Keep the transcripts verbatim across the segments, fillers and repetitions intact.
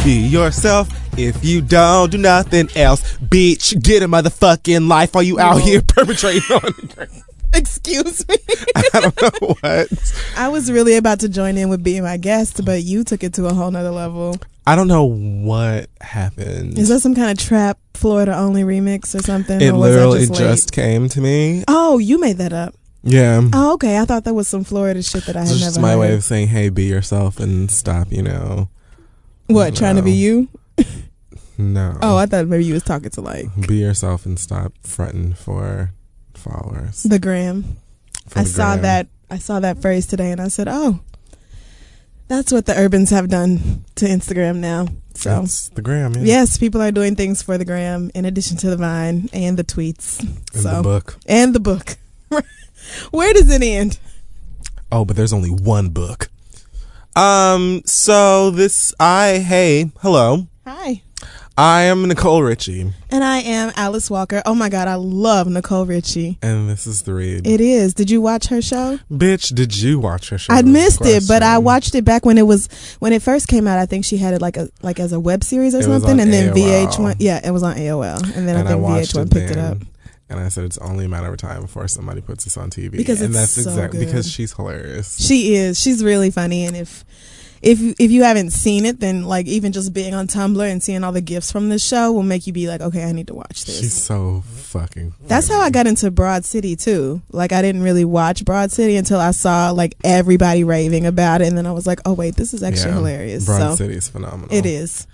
Be yourself. If you don't do nothing else, bitch, get a motherfucking life. Are you out Whoa. here perpetrating on? Excuse me. I don't know what. I was really about to join in with being my guest, but you took it to a whole nother level. I don't know what happened. Is that some kind of trap Florida only remix or something? It or was literally that just, just came to me. Oh, you made that up. Yeah. Oh, okay. I thought that was some Florida shit that I had It's never just my heard. way of saying, hey, be yourself and stop, you know. What, trying to be you? No. Oh, I thought maybe you was talking to like Be yourself and stop fronting for followers. the gram. For I the saw gram. that. I saw that phrase today, and I said, "Oh, that's what the Urbans have done to Instagram now." So, That's the gram, yeah. yes, people are doing things for the gram in addition to the Vine and the tweets. And so the book. and the book. Where does it end? Oh, but there's only one book. Um. So this, I hey, hello. Hi. I am Nicole Richie, And I am Alice Walker. Oh my God, I love Nicole Richie. and this is the read. It is. Did you watch her show? Bitch, did you watch her show? I missed it, but I Question. watched it back when it was when it first came out. I think she had it like a like as a web series or It was something, on and then A O L. V H one. Yeah, it was on A O L, and then And I I think watched V H one it picked it then, up. And I said it's only a matter of time before somebody puts this on T V. Because and it's that's so exactly good. because she's hilarious. She is. She's really funny, and if if if you haven't seen it, then like even just being on Tumblr and seeing all the gifs from this show will make you be like, okay, I need to watch this. She's so fucking funny. That's how I got into Broad City too. Like I didn't really watch Broad City until I saw like everybody raving about it, and then I was like, oh wait, this is actually Yeah. hilarious. Broad so City is phenomenal. it is.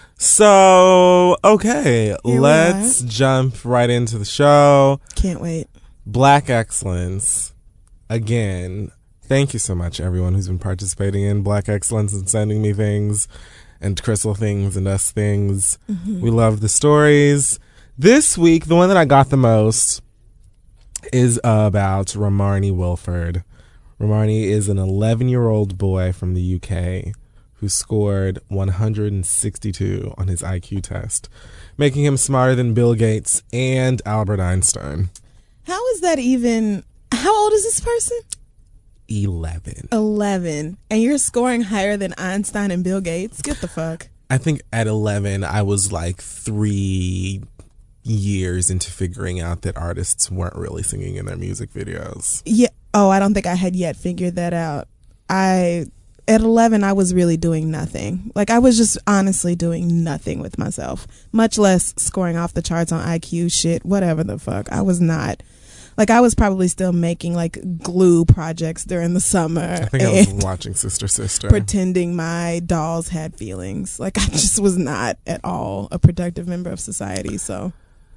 So, okay, Here we let's jump right into the show. Can't wait. Black Excellence. Again, thank you so much, everyone who's been participating in Black Excellence and sending me things and Crystal things and us things. Mm-hmm. We love the stories. This week, the one that I got the most is about Ramarni Wilford. Ramarni is an eleven-year-old boy from the U K who scored one hundred sixty-two on his I Q test, making him smarter than Bill Gates and Albert Einstein. How is that even? How old is this person? eleven. eleven. And you're scoring higher than Einstein and Bill Gates? Get the fuck. I think at eleven, I was like three years into figuring out that artists weren't really singing in their music videos. Yeah. Oh, I don't think I had yet figured that out. I at eleven, I was really doing nothing. Like I was just honestly doing nothing with myself, much less scoring off the charts on I Q shit, whatever the fuck. I was not. Like I was probably still making like glue projects during the summer. I think I was watching Sister Sister. Pretending my dolls had feelings. Like I just was not at all a productive member of society. So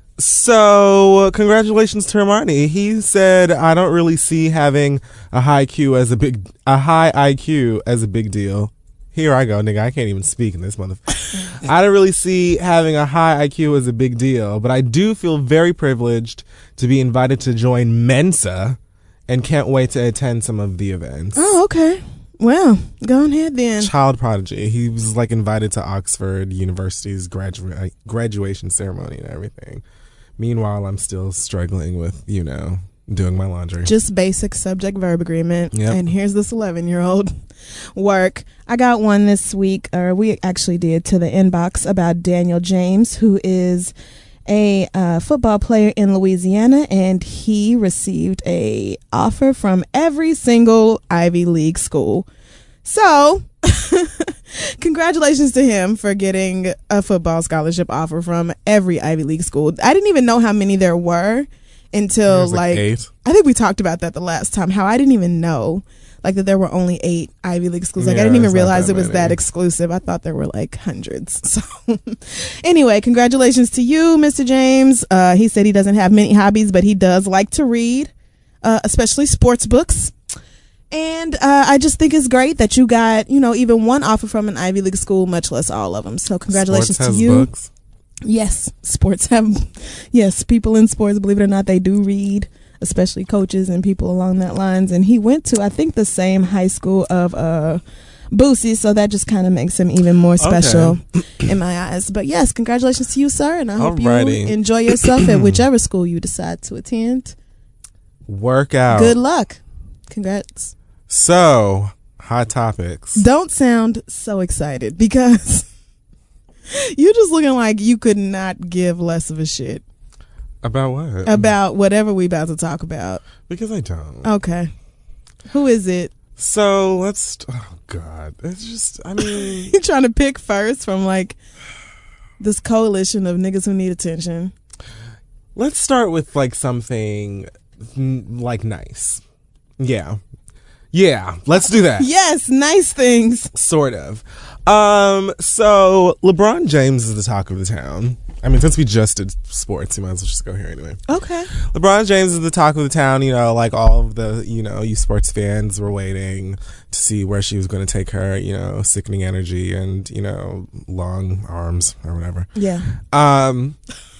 So, uh, congratulations to Ramarni. He said, "I don't really see having a high Q as a big, a high I Q as a big deal." Here I go, nigga. I can't even speak in this motherfucker. I don't really see having a high I Q as a big deal, but I do feel very privileged to be invited to join Mensa, and can't wait to attend some of the events. oh, okay. Well, go ahead then. Child prodigy. He was like invited to Oxford University's gradua- graduation ceremony and everything. Meanwhile, I'm still struggling with, you know, doing my laundry. Just basic subject verb agreement. Yep. And here's this eleven year old work. I got one this week, or we actually did, to the inbox about Daniel James, who is a uh, football player in Louisiana, and he received a offer from every single Ivy League school. So congratulations to him for getting a football scholarship offer from every Ivy League school. I didn't even know how many there were until There's like like eight. I think we talked about that the last time, how I didn't even know like that there were only eight Ivy League schools. Like Yeah, I didn't even it's not realize that it was many. that exclusive. I thought there were like hundreds. So anyway, congratulations to you, Mister James. Uh, he said he doesn't have many hobbies, but he does like to read, uh, especially sports books. And uh, I just think it's great that you got, you know, even one offer from an Ivy League school, much less all of them. So congratulations Sports to has you. Books. Yes, sports have, yes, people in sports, believe it or not, they do read, especially coaches and people along that lines. And he went to, I think, the same high school of uh, Boosie, so that just kind of makes him even more special Okay. in my eyes. But yes, congratulations to you, sir, and I hope Alrighty. you enjoy yourself at whichever school you decide to attend. Work out. Good luck. Congrats. So, hot topics. Don't sound so excited because You just looking like you could not give less of a shit About what? about whatever we about to talk about. Because I don't. Okay. Who is it? So let's. Oh God, it's just. I mean, You trying to pick first from like this coalition of niggas who need attention. let's start with like something mm, like nice. Yeah, yeah. Let's do that. Yes, nice things. Sort of. Um. So LeBron James is the talk of the town. I mean, since we just did sports, you might as well just go here anyway. Okay. LeBron James is the talk of the town. You know, like all of the, you know, you sports fans were waiting to see where she was going to take her, you know, sickening energy and, you know, long arms or whatever. Yeah. Um,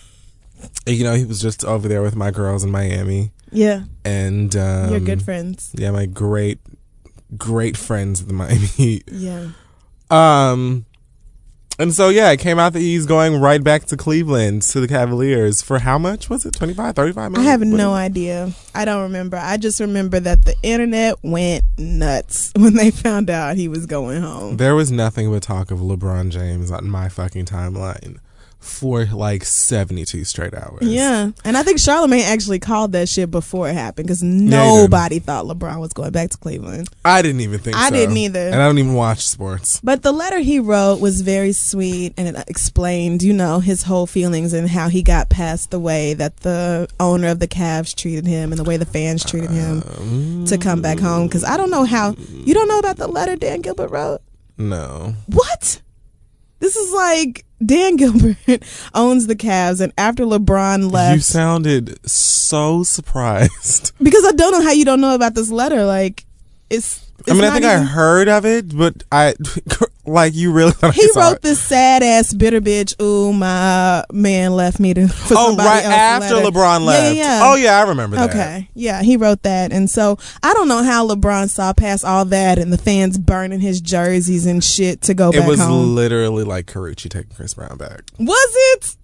you know, he was just over there with my girls in Miami. Yeah. And, um, You're good friends. Yeah, my great, great friends at the Miami Heat. Yeah. Um, and so, yeah, it came out that he's going right back to Cleveland, to the Cavaliers. For how much was it? twenty-five, thirty-five I million? have no What? idea. I don't remember. I just remember that the internet went nuts when they found out he was going home. There was nothing but talk of LeBron James on my fucking timeline for like seventy-two straight hours. Yeah. And I think Charlamagne actually called that shit before it happened because nobody thought LeBron was going back to Cleveland. I didn't even think I so. didn't either. And I don't even watch sports. But the letter he wrote was very sweet, and it explained, you know, his whole feelings and how he got past the way that the owner of the Cavs treated him and the way the fans treated him Um, to come back home. Because I don't know how, you don't know about the letter Dan Gilbert wrote? No. What? This is like Dan Gilbert owns the Cavs, and after LeBron left, You sounded so surprised. because I don't know how you don't know about this letter. Like, it's. it's I mean, I not think I even- heard of it, but I, like, you really thought I He saw wrote it. this sad ass bitter bitch. Ooh, my man left me to. For Oh, somebody right else after letter. LeBron Yeah, left. Yeah, yeah. Oh, yeah, I remember that. Okay, yeah, he wrote that, and so I don't know how LeBron saw past all that and the fans burning his jerseys and shit to go It back was home. literally like Carucci taking Chris Brown back. Was it?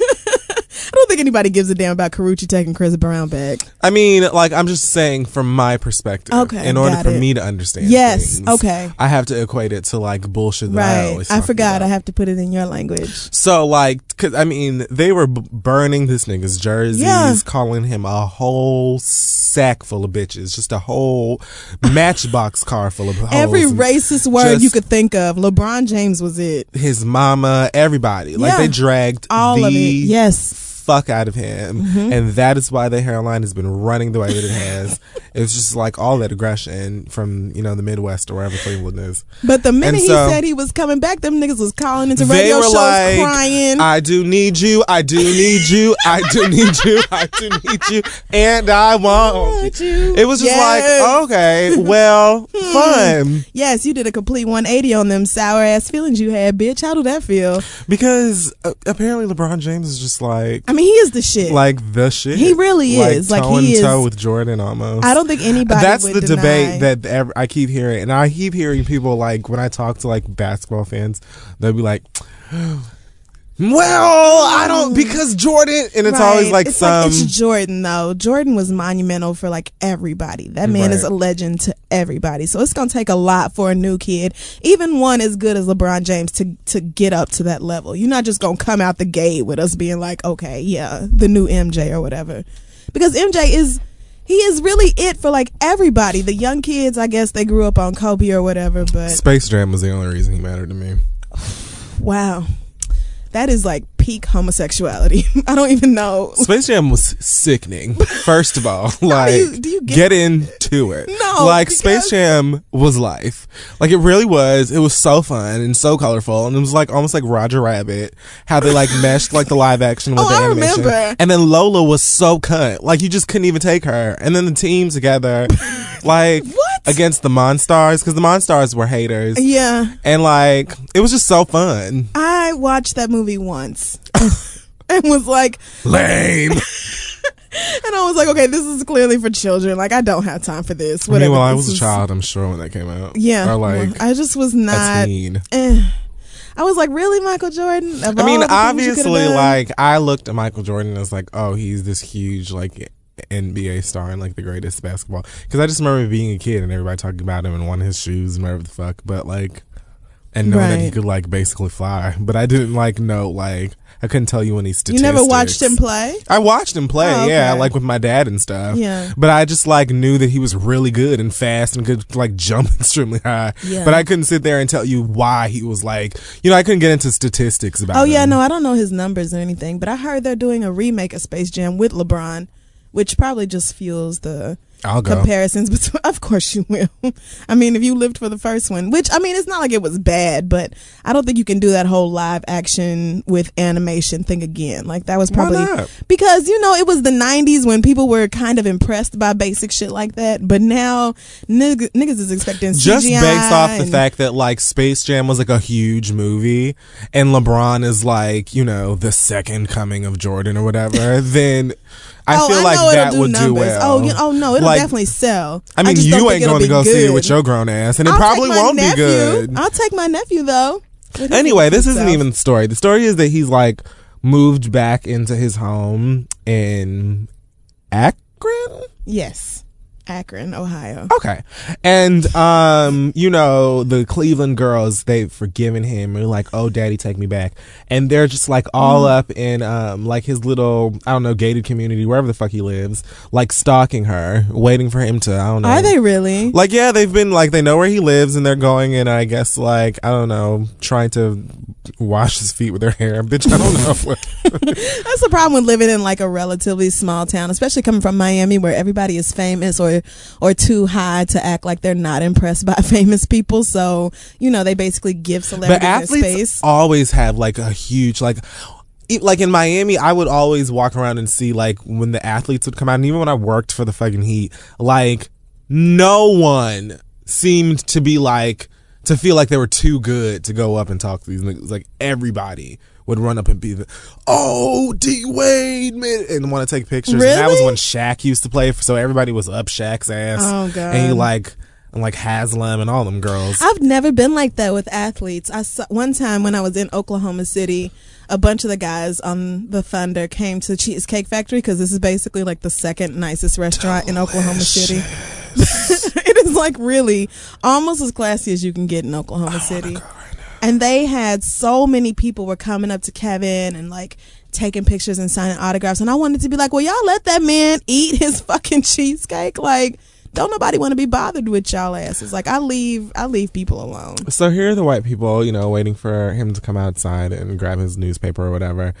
I don't think anybody gives a damn about Carucci taking Chris Brown back. I mean, like, I'm just saying from my perspective. Okay, In order got for it. me to understand Yes, things, okay. I have to equate it to, like, bullshit that I Right, always I talk forgot. about. I have to put it in your language. So, like, cause, I mean, they were b- burning this nigga's jerseys, Yeah. calling him a whole sack full of bitches, just a whole matchbox car full of hoes. Every and racist word just you could think of, LeBron James was it. his mama, everybody. Like, Yeah. they dragged All the of it. Yes. fuck out of him. Mm-hmm. And that is why the hairline has been running the way that it has. It's just like all that aggression from, you know, the Midwest or wherever Cleveland is. But the minute And he so- said he was coming back, them niggas was calling into They radio were shows like, crying. I do need you, I do need you, I do need you, I do need you, and I want Want you. you. It was just Yes. like, okay, well, fun. Yes, you did a complete one eighty on them sour ass feelings you had, bitch. How do that feel? Because uh, apparently LeBron James is just like, I mean, he is the shit. like the shit. He really like, is. Like, toe he in toe is- with Jordan almost. I don't think anybody That's would the deny. debate that ev- I keep hearing, and I keep hearing people like when I talk to like basketball fans, they'll be like, "Well, I don't because Jordan," and it's always Right. like it's some. like it's Jordan though. Jordan was monumental for like everybody. That man is Right. a legend to everybody. So it's gonna take a lot for a new kid, even one as good as LeBron James, to to get up to that level. You're not just gonna come out the gate with us being like, okay, yeah, the new M J or whatever, because M J is. He is really it for like everybody. The young kids, I guess they grew up on Kobe or whatever, but Space Jam was the only reason he mattered to me. wow. That is like peak homosexuality. I don't even know. Space Jam was sickening. First of all, like do you- do you get- get into it. No, like because- Space Jam was life. Like it really was. It was so fun and so colorful, and it was like almost like Roger Rabbit. How they like meshed like the live action with Oh, the I animation. remember. And then Lola was so cunt. Like you just couldn't even take her. And then the team together, like What? against the Monstars, because the Monstars were haters. Yeah. And like it was just so fun. I watched that movie once and was like, Lame. and I was like, okay, this is clearly for children. Like, I don't have time for this. I mean, Whatever. well, I This was a is- child, I'm sure, when that came out. Yeah. Or like I just was a not. teen. Eh. I was like, really, Michael Jordan? Of I mean, all the things you could've obviously, done? like, I looked at Michael Jordan and was like, oh, he's this huge, like, N B A star and, like, the greatest basketball. Because I just remember being a kid and everybody talking about him and wanting his shoes and whatever the fuck. But, like, and knowing that he Right. could like basically fly. But I didn't like know like I couldn't tell you any You statistics. never watched him play? I watched him play, Oh, yeah, okay. like with my dad and stuff. Yeah. But I just like knew that he was really good and fast and could like jump extremely high. Yeah. But I couldn't sit there and tell you why he was like, you know, I couldn't get into statistics about Oh, him. yeah, no, I don't know his numbers or anything, but I heard they're doing a remake of Space Jam with LeBron, which probably just fuels the I'll go. comparisons between. Of course you will. I mean, if you lived for the first one, which I mean, it's not like it was bad, but I don't think you can do that whole live action with animation thing again. Like that was probably Why not? because you know it was the nineties when people were kind of impressed by basic shit like that, but now nigg- niggas is expecting Just C G I based off the and- fact that like Space Jam was like a huge movie and LeBron is like, you know, the second coming of Jordan or whatever, then I oh, feel I like know that it'll do would do numbers. well. Oh, you, oh no, it'll Like, definitely sell. I mean, just don't you think ain't it'll going to be go see it good. with your grown ass, and it I'll probably take my won't nephew. be good. I'll take my nephew though. With his Anyway, this self. isn't even the story. The story is that he's like moved back into his home in Akron. Yes, Akron, Ohio. Okay. And, um, you know, the Cleveland girls, they've forgiven him. They're like, oh, daddy, take me back. And they're just like all Mm. up in, um, like his little, I don't know, gated community, wherever the fuck he lives, like stalking her, waiting for him to, I don't know. Are they really? Like, yeah, they've been like, they know where he lives and they're going and I guess like, I don't know, trying to wash his feet with their hair. Bitch, I don't know. That's the problem with living in like a relatively small town, especially coming from Miami, where everybody is famous or or too high to act like they're not impressed by famous people. So you know they basically give But celebrities their athletes space. always have like a huge like e- like in Miami I would always walk around and see like when the athletes would come out, and even when I worked for the fucking Heat, like no one seemed to be like to feel like they were too good to go up and talk to these niggas. Like everybody would run up and be the, oh, D Wade, man, and want to take pictures. And that was Really? when Shaq used to play, so everybody was up Shaq's ass. Oh, God. And he like and like Haslam and all them girls. I've never been like that with athletes. I saw, one time when I was in Oklahoma City, a bunch of the guys on the Thunder came to Cheesecake Factory because this is basically like the second nicest restaurant in Oklahoma City. It is like really almost as classy as you can get in Oklahoma City. And they had so many people were coming up to Kevin and like taking pictures and signing autographs. And I wanted to be like, well, y'all let that man eat his fucking cheesecake. Like, don't nobody want to be bothered with y'all asses. Like, I leave, I leave people alone. So here are the white people, you know, waiting for him to come outside and grab his newspaper or whatever.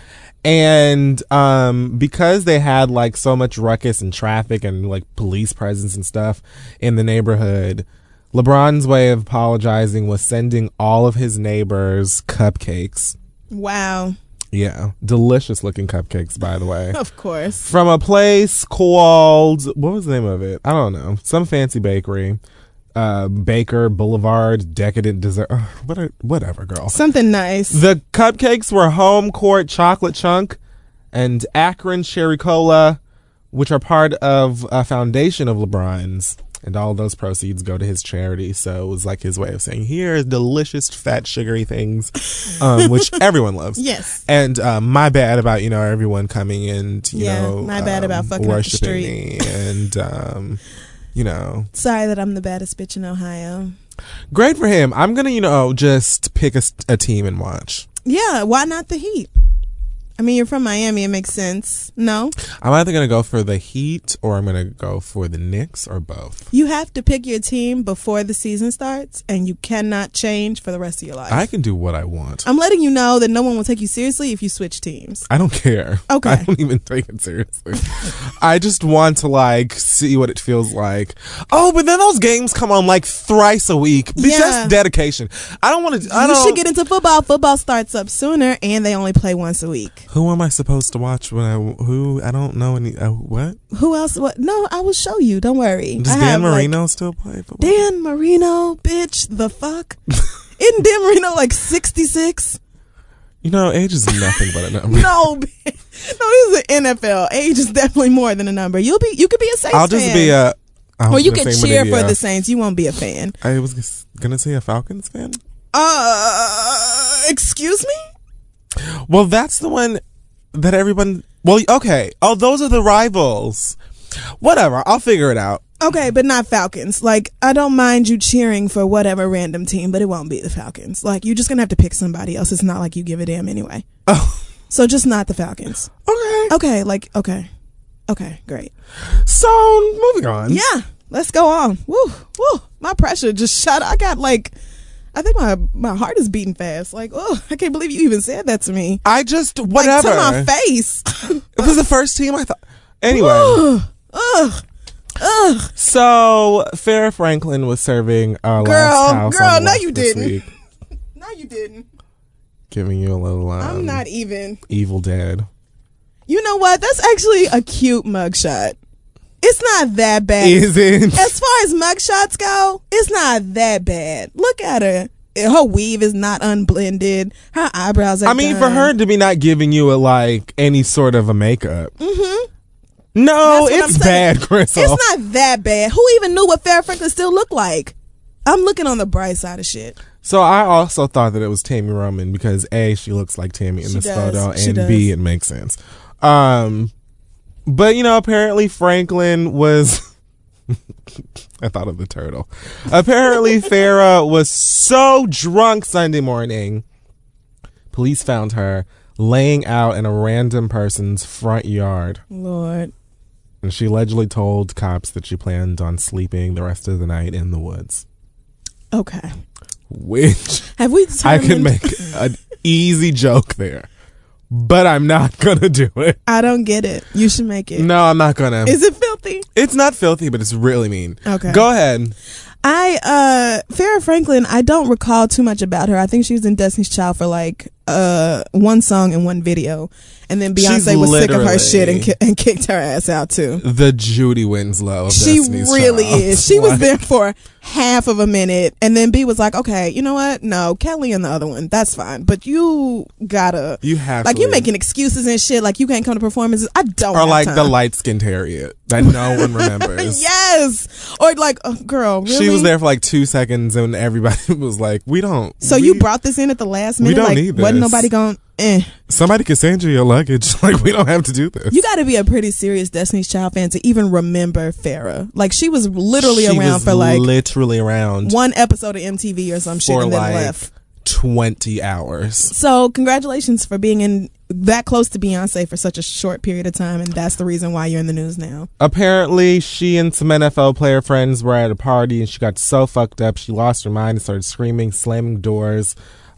And um, because they had like so much ruckus and traffic and like police presence and stuff in the neighborhood, LeBron's way of apologizing was sending all of his neighbors cupcakes. Wow. Yeah. Delicious looking cupcakes, by the way. Of course. From a place called, what was the name of it? I don't know. Some fancy bakery. Uh, Baker Boulevard Decadent Dessert. Uh, what a, whatever, girl. Something nice. The cupcakes were Home Court Chocolate Chunk and Akron Cherry Cola, which are part of a foundation of LeBron's. And all those proceeds go to his charity. So it was like his way of saying, here's delicious, fat, sugary things, um, which everyone loves. Yes. And um, my bad about, you know, everyone coming and, you Yeah, know, my bad um, about fucking up the worshiping street. me. And, um, you know. Sorry that I'm the baddest bitch in Ohio. Great for him. I'm going to, you know, just pick a, a team and watch. Yeah, why not the Heat? I mean, you're from Miami. It makes sense. No? I'm either going to go for the Heat or I'm going to go for the Knicks or both. You have to pick your team before the season starts, and you cannot change for the rest of your life. I can do what I want. I'm letting you know that no one will take you seriously if you switch teams. I don't care. Okay. I don't even take it seriously. I just want to like see what it feels like. Oh, but then those games come on like thrice a week. Bitch, Yeah. that's dedication. I don't want to. I You don't. should get into football. Football starts up sooner, and they only play once a week. Who am I supposed to watch when I who I don't know any uh, what? Who else? What? No, I will show you. Don't worry. Does I Dan have, like, Marino still play football? Dan Marino, bitch, the fuck? Isn't Dan Marino like sixty-six? You know, age is nothing but a number. No, bitch. No, he's an N F L. Age is definitely more than a number. You'll be, you could be a Saints I'll just fan. be a. I or was you gonna can say cheer maybe for a- the Saints. You won't be a fan. I was gonna say a Falcons fan. Uh, excuse me? Well, that's the one that everyone. Well, okay. Oh, those are the rivals. Whatever. I'll figure it out. Okay, but not Falcons. Like, I don't mind you cheering for whatever random team, but it won't be the Falcons. Like, you're just gonna have to pick somebody else. It's not like you give a damn anyway. Oh. So just not the Falcons. Okay. Okay, like, okay. Okay, great. So, moving on. Yeah, let's go on. Woo, woo. My pressure just shot. I got like, I think my, my heart is beating fast. Like, oh, I can't believe you even said that to me. I just, whatever. Like, to my face. It was the first team I thought. Anyway. Ugh. Ugh. Ugh. So, Farrah Franklin was serving our Girl, last house girl, on no West you this didn't. week. No, you didn't. Giving you a little, um, I'm not even. Evil Dead. You know what? That's actually a cute mugshot. It's not that bad. Is it? As far as mugshots go, it's not that bad. Look at her. Her weave is not unblended. Her eyebrows are I mean, done. for her to be not giving you a, like any sort of a makeup. Mm-hmm. No, That's what it's I'm saying. bad, Crystal. It's not that bad. Who even knew what Farrah Franklin still looked like? I'm looking on the bright side of shit. So I also thought that it was Tammy Roman because A, she looks like Tammy in She this does. photo, She and does. B, it makes sense. Um, but you know, apparently Franklin was. I thought of the turtle. Apparently, Farrah was so drunk Sunday morning. Police found her laying out in a random person's front yard. Lord. And she allegedly told cops that she planned on sleeping the rest of the night in the woods. Okay. Which Have we I determined? could make an easy joke there, but I'm not gonna do it. I don't get it. You should make it. No, I'm not gonna. Is it filthy? It's not filthy, but it's really mean. Okay. Go ahead. I uh Farrah Franklin, I don't recall too much about her. I think she was in Destiny's Child for like uh one song and one video, and then Beyonce She's was sick of her literally- shit and ki- and kicked her ass out too. The Judy Winslow of She Destiny's really Child. is. She was Like, there for half of a minute, and then B was like, "Okay, you know what? No, Kelly and the other one, that's fine, but you gotta You have like to you leave. making excuses and shit. Like you can't come to performances. I don't. Or have like time. the light skinned Harriet that no one remembers. Yes, or like, oh, girl, really? She was there for like two seconds and everybody was like, we don't. So we, you brought this in at the last we minute? don't like, need wasn't this. nobody going? Eh. Somebody could send you your luggage. Like, we don't have to do this. You got to be a pretty serious Destiny's Child fan to even remember Farrah. Like she was literally She around was for like literally around one episode of M T V or some shit, for and then like left. twenty hours. So congratulations for being in that close to Beyonce for such a short period of time, and that's the reason why you're in the news now. Apparently, she and some N F L player friends were at a party and she got so fucked up she lost her mind and started screaming, slamming doors.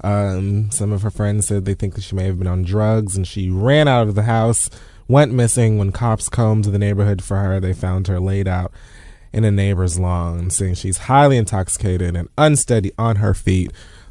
Um, some of her friends said they think that she may have been on drugs, and she ran out of the house, went missing. When cops combed the neighborhood for her, they found her laid out in a neighbor's lawn, saying she's highly intoxicated and unsteady on her feet.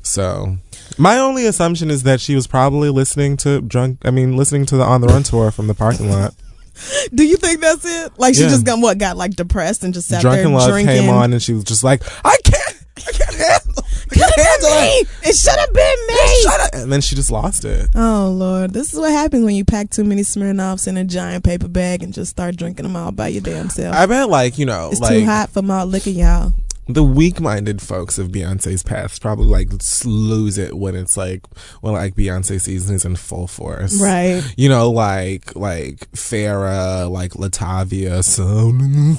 So my only assumption is that she was probably listening to drunk I mean listening to the On the Run tour from the parking lot. Do you think that's it? Like she Yeah. just got what got like depressed and just sat Drunken there Love drinking. came on and she was just like, I can't I can't handle I Could can't have handle been it. me. It should have been me. Shut up. And then she just lost it. Oh Lord, this is what happens when you pack too many Smirnoffs in a giant paper bag and just start drinking them all by your damn self. I bet like, you know, it's like too hot for malt liquor, y'all. the weak-minded folks of Beyonce's past probably like lose it when it's like when like Beyonce season is in full force, Right. You know, like like Farrah, like Latavia, sounding in the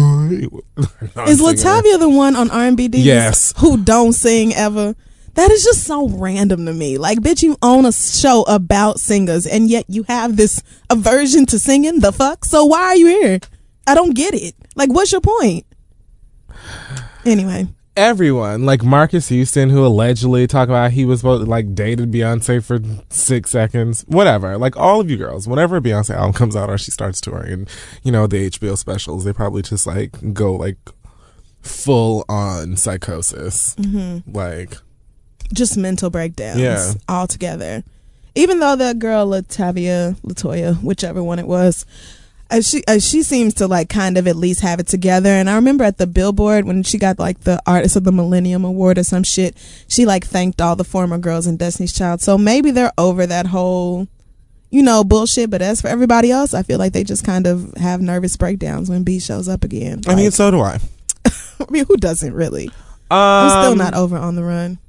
sky. Is Latavia the one on R and B D Js Yes. who don't sing ever? That is just so random to me. Like, bitch, you own a show about singers, and yet you have this aversion to singing. The fuck? So why are you here? I don't get it. Like, what's your point? Anyway. Everyone, like Marcus Houston, who allegedly talk about he was supposed to, like dated Beyonce for six seconds, whatever. Like all of you girls, whenever a Beyonce album comes out or she starts touring, and you know the H B O specials, they probably just like go like full on psychosis, Mm-hmm. like Just mental breakdowns. Yeah. Altogether. Even though that girl, Latavia, Latoya, whichever one it was, Uh, she uh, she seems to like kind of at least have it together. And I remember at the Billboard when she got like the Artist of the Millennium Award or some shit, she like thanked all the former girls in Destiny's Child. So maybe they're over that whole, you know, bullshit. But as for everybody else, I feel like they just kind of have nervous breakdowns when B shows up again. I mean, Like, so do I. I mean, who doesn't really? Um, I'm still not over On the Run.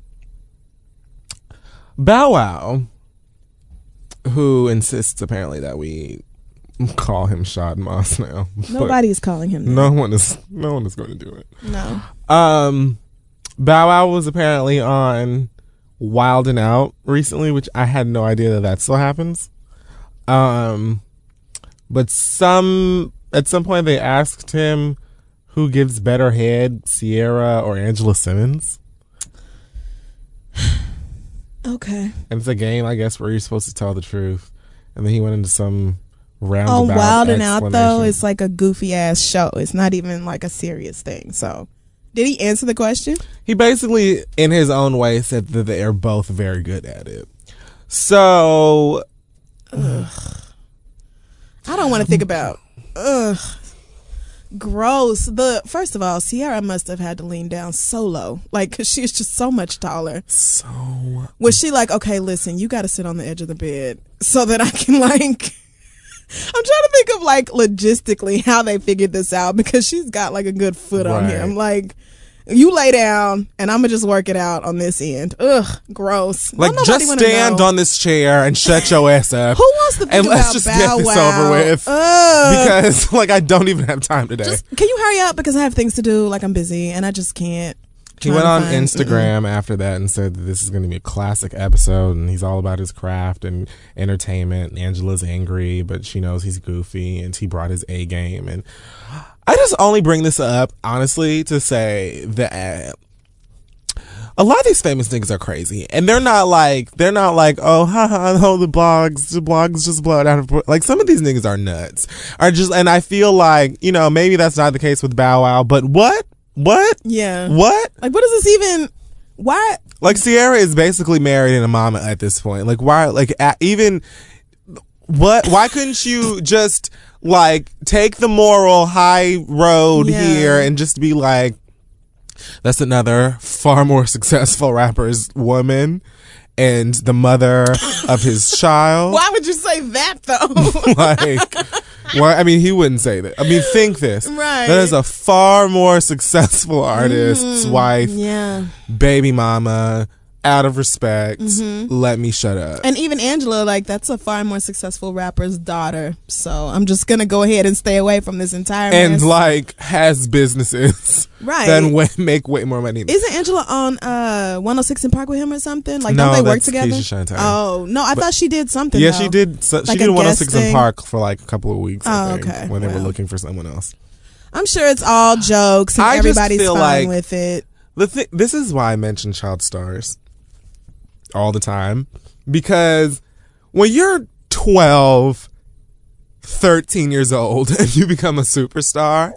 Bow Wow, who insists apparently that we call him Shad Moss now. Nobody's calling him that. No one is. No one is going to do it. No. Um, Bow Wow was apparently on Wild and Out recently, which I had no idea that that still happens. Um, but some at some point they asked him who gives better head, Ciara or Angela Simmons. Okay. And it's a game, I guess, where you're supposed to tell the truth. And then he went into some roundabout Oh, Wild and Out, though, explanation. it's like a goofy ass show. It's not even like a serious thing. So, did he answer the question? He basically, in his own way, said that they are both very good at it. So, ugh. I don't want to think about. Ugh. Gross. The first of all, Ciara must have had to lean down so low, like, because she's just so much taller. So was she like, okay, listen, you got to sit on the edge of the bed so that I can like. I'm trying to think of like logistically how they figured this out, because she's got like a good foot on Right. here. I'm like, you lay down and I'm gonna just work it out on this end. Ugh, gross. like, Don't just nobody wanna stand know. on this chair and shut your ass up. Who wants to think and about let's just Bow get this Wow? over with. Ugh. Because, like, I don't even have time today. Just, can you hurry up, because I have things to do. Like, I'm busy and I just can't. He Trying went to on find- Instagram mm-mm. after that and said that this is going to be a classic episode, and he's all about his craft and entertainment. And Angela's angry, but she knows he's goofy, and he brought his A game. And I just only bring this up, honestly, to say that a lot of these famous niggas are crazy, and they're not like they're not like oh haha oh the blogs the blogs just blow it out of like some of these niggas are nuts are just and I feel like, you know, maybe that's not the case with Bow Wow, but what what Yeah. what Like, what is this even? Why? like Ciara is basically married and a mama at this point. Like, why like a, even what why couldn't you just like take the moral high road Yeah. here and just be like, that's another far more successful rapper's woman and the mother of his child. Why would you say that though? Like, well, I mean, he wouldn't say that. I mean, think this. Right. That is a far more successful artist's Mm, wife, yeah. baby mama, out of respect, let me shut up. And even Angela, like, that's a far more successful rapper's daughter. So I'm just gonna go ahead and stay away from this entire And, mess. like, has businesses Right. that way, make way more money. Isn't Angela on uh one oh six in Park with him or something? Like, No, don't they work that's together? Keisha Shantae. Oh no, I But- thought she did something. Yeah, though. she did. So, Like she did a one oh guest six in thing? Park for like a couple of weeks. I Oh, think, okay. when they were Well. looking for someone else. I'm sure it's all jokes and I just everybody's feel fine like- with it. The thi- this is why I mention child stars all the time, because when you're twelve, thirteen years old and you become a superstar,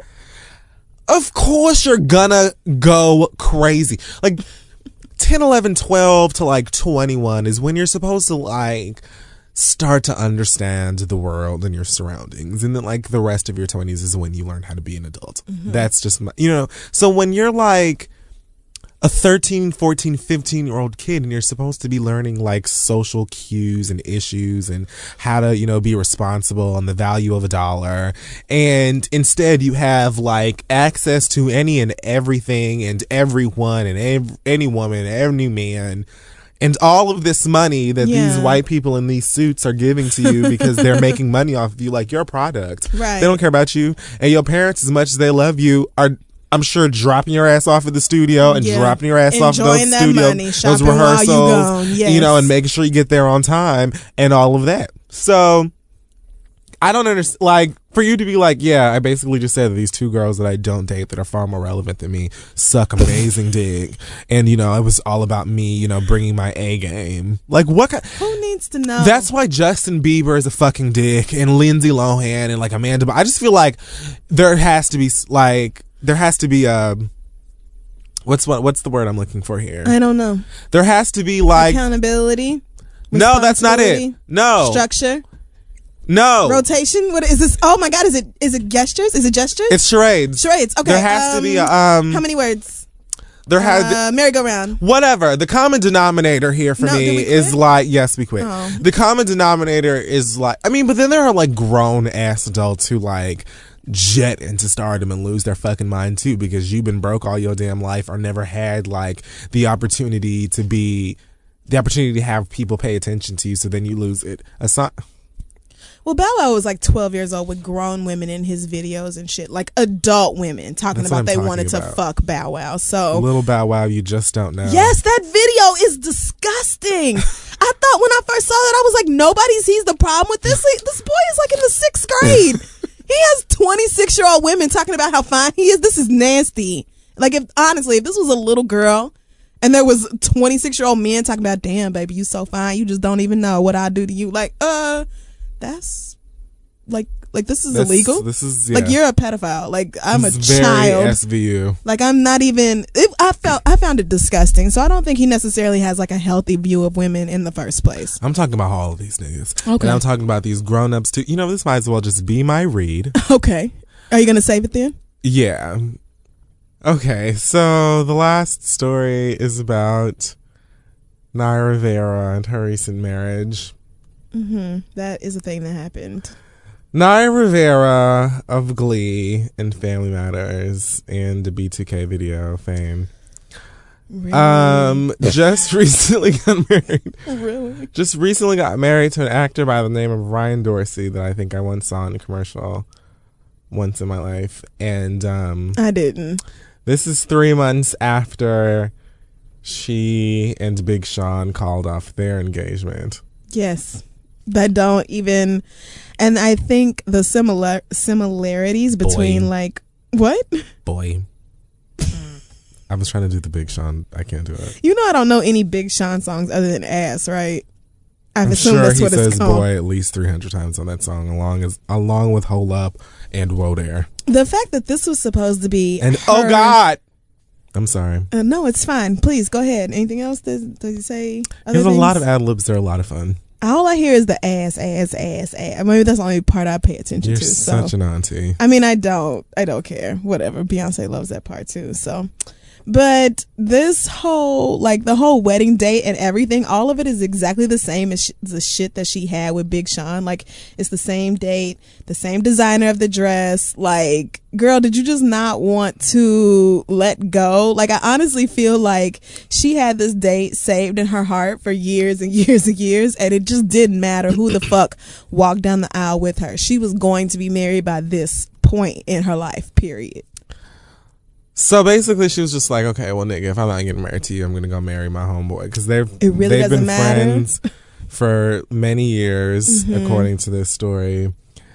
of course you're gonna go crazy. Like ten, eleven, twelve to like twenty-one is when you're supposed to like start to understand the world and your surroundings, and then like the rest of your twenties is when you learn how to be an adult. Mm-hmm. That's just my, you know, so when you're like a thirteen, fourteen, fifteen year old kid and you're supposed to be learning like social cues and issues and how to, you know, be responsible and the value of a dollar, and instead you have like access to any and everything and everyone and ev- any woman, every man, and all of this money that Yeah. these white people in these suits are giving to you because they're making money off of you, like you're a product. Right. They don't care about you. And your parents, as much as they love you, are, I'm sure, dropping your ass off at the studio and Yeah. dropping your ass off at Enjoying those that studio, money, those shopping while you rehearsals, gone, yes. you know, and making sure you get there on time and all of that. So I don't understand, like, for you to be like, yeah, I basically just said that these two girls that I don't date that are far more relevant than me suck amazing dick. And, you know, it was all about me, you know, bringing my A game. Like, what kind... Who needs to know? That's why Justin Bieber is a fucking dick, and Lindsay Lohan and like Amanda. I just feel like there has to be like there has to be a what's what what's the word I'm looking for here? I don't know. There has to be like Accountability. no, that's not it. responsibility, No, Structure. no, Rotation. What is this? Oh my God! Is it is it gestures? Is it gestures? it's charades. charades. Okay. There has to be a, um, um. How many words? There has Uh, merry-go-round. whatever. The common denominator here for No, did me we is quit? like, yes, we quit. Oh. The common denominator is like, I mean, but then there are like grown ass adults who like jet into stardom and lose their fucking mind too, because you've been broke all your damn life or never had like the opportunity to be, the opportunity to have people pay attention to you. So then you lose it. Aside, Well, Bow Wow was like twelve years old with grown women in his videos and shit, like adult women talking That's what about I'm they talking wanted to about. fuck Bow Wow. So Little Bow Wow, you just don't know. yes, that video is disgusting. I thought when I first saw that, I was like, nobody sees the problem with this. Like, this boy is like in the sixth grade. He has twenty-six year old women talking about how fine he is. This is nasty. Like, if honestly, if this was a little girl and there was twenty-six year old men talking about, damn, baby, you so fine, you just don't even know what I do to you. Like, uh, that's like, like this is This- illegal. This is yeah. Like, you're a pedophile. Like, I'm This a is very child. S V U. Like, I'm not even. It, I felt. I found it disgusting. So I don't think he necessarily has like a healthy view of women in the first place. I'm talking about all of these niggas. Okay. And I'm talking about these grown ups too. You know, this might as well just be my read. Okay. Are you gonna save it then? Yeah. Okay, so the last story is about Naya Rivera and her recent marriage. Mm-hmm. That is a thing that happened. Naya Rivera of Glee and Family Matters and the B two K video fame. Really? Um, just recently got married. really? Just recently got married to an actor by the name of Ryan Dorsey that I think I once saw in a commercial once in my life. And um, I didn't. this is three months after she and Big Sean called off their engagement. Yes. That don't even. And I think the similar similarities between Boy. like what? Boy. I was trying to do the Big Sean. I can't do it. You know, I don't know any Big Sean songs other than Ass, right? I've I'm assumed sure that's he what it's says called. boy at least three hundred times on that song, along as along with Hold Up and Woe There. The fact that this was supposed to be And her- oh God, I'm sorry. Uh, no, it's fine. Please go ahead. Anything else? Does does he say? Other There's a lot of things? ad libs. They're a lot of fun. All I hear is the ass, ass, ass, ass. Maybe that's the only part I pay attention You're to. So such an auntie. I mean, I don't, I don't care. Whatever. Beyonce loves that part too. So, but this whole, like the whole wedding date and everything, all of it is exactly the same as sh- the shit that she had with Big Sean. Like, it's the same date, the same designer of the dress. Like, girl, did you just not want to let go? Like, I honestly feel like she had this date saved in her heart for years and years and years, and it just didn't matter who the fuck walked down the aisle with her. She was going to be married by this point in her life, period. So basically, she was just like, "Okay, well, nigga, if I'm not getting married to you, I'm gonna go marry my homeboy," because they've It really they've doesn't been matter. friends for many years, Mhm. according to this story,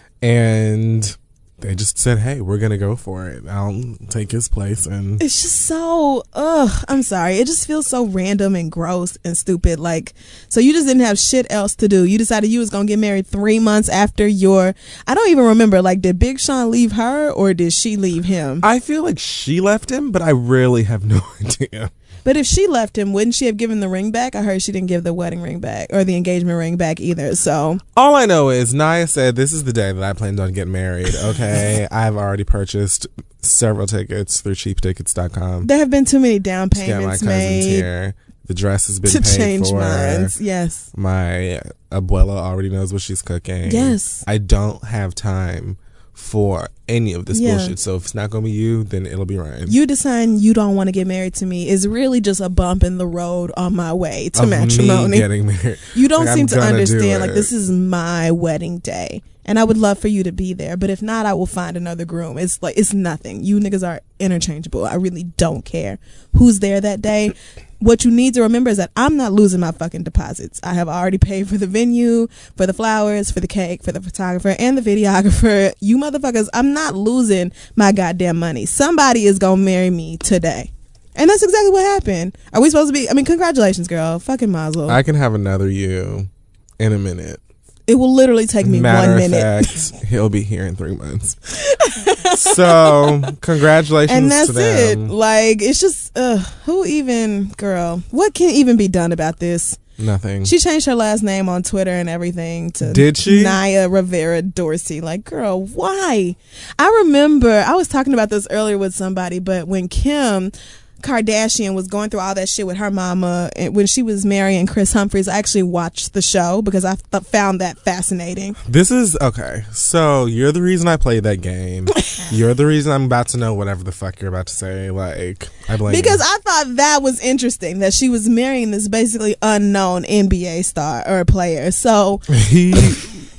and they just said, "Hey, we're gonna go for it. I'll take his place." And It's just so, ugh, I'm sorry. It just feels so random and gross and stupid. Like, so you just didn't have shit else to do. You decided you was going to get married three months after your, I don't even remember, like, did Big Sean leave her or did she leave him? I feel like she left him, but I really have no idea. But if she left him, wouldn't she have given the ring back? I heard she didn't give the wedding ring back or the engagement ring back either. So, All I know is Naya said, "This is the day that I planned on getting married." Okay, I've already purchased several tickets through cheap tickets dot com. there have been too many down To get my payments cousins made here. The dress has been to paid change for. minds. Yes. My abuela already knows what she's cooking. Yes. I don't have time for any of this Yeah. bullshit. So if it's not gonna be you, then it'll be Ryan. You deciding you don't want to get married to me is really just a bump in the road on my way to Of matrimony. Me getting married. You don't Like, seem I'm to gonna do understand, like, it. this is my wedding day. And I would love for you to be there. But if not, I will find another groom. It's like, it's nothing. You niggas are interchangeable. I really don't care who's there that day. What you need to remember is that I'm not losing my fucking deposits. I have already paid for the venue, for the flowers, for the cake, for the photographer, and the videographer. You motherfuckers, I'm not losing my goddamn money. Somebody is gonna marry me today. And that's exactly what happened. Are we supposed to be? I mean, congratulations, girl. Fucking mazel. I can have another you in a minute. It will literally take me Matter one of minute. fact, he'll be here in three months. So, congratulations And that's to them. it. Like, it's just, ugh, who even, girl, what can even be done about this? Nothing. She changed her last name on Twitter and everything to Did she? Naya Rivera Dorsey. Like, girl, why? I remember, I was talking about this earlier with somebody, but when Kim Kardashian was going through all that shit with her mama and when she was marrying Chris Humphries, I actually watched the show because I th- found that fascinating. This is okay. So you're the reason I played that game. You're the reason I'm about to know whatever the fuck you're about to say. Like, I blame Because you. I thought that was interesting that she was marrying this basically unknown N B A star or player. So he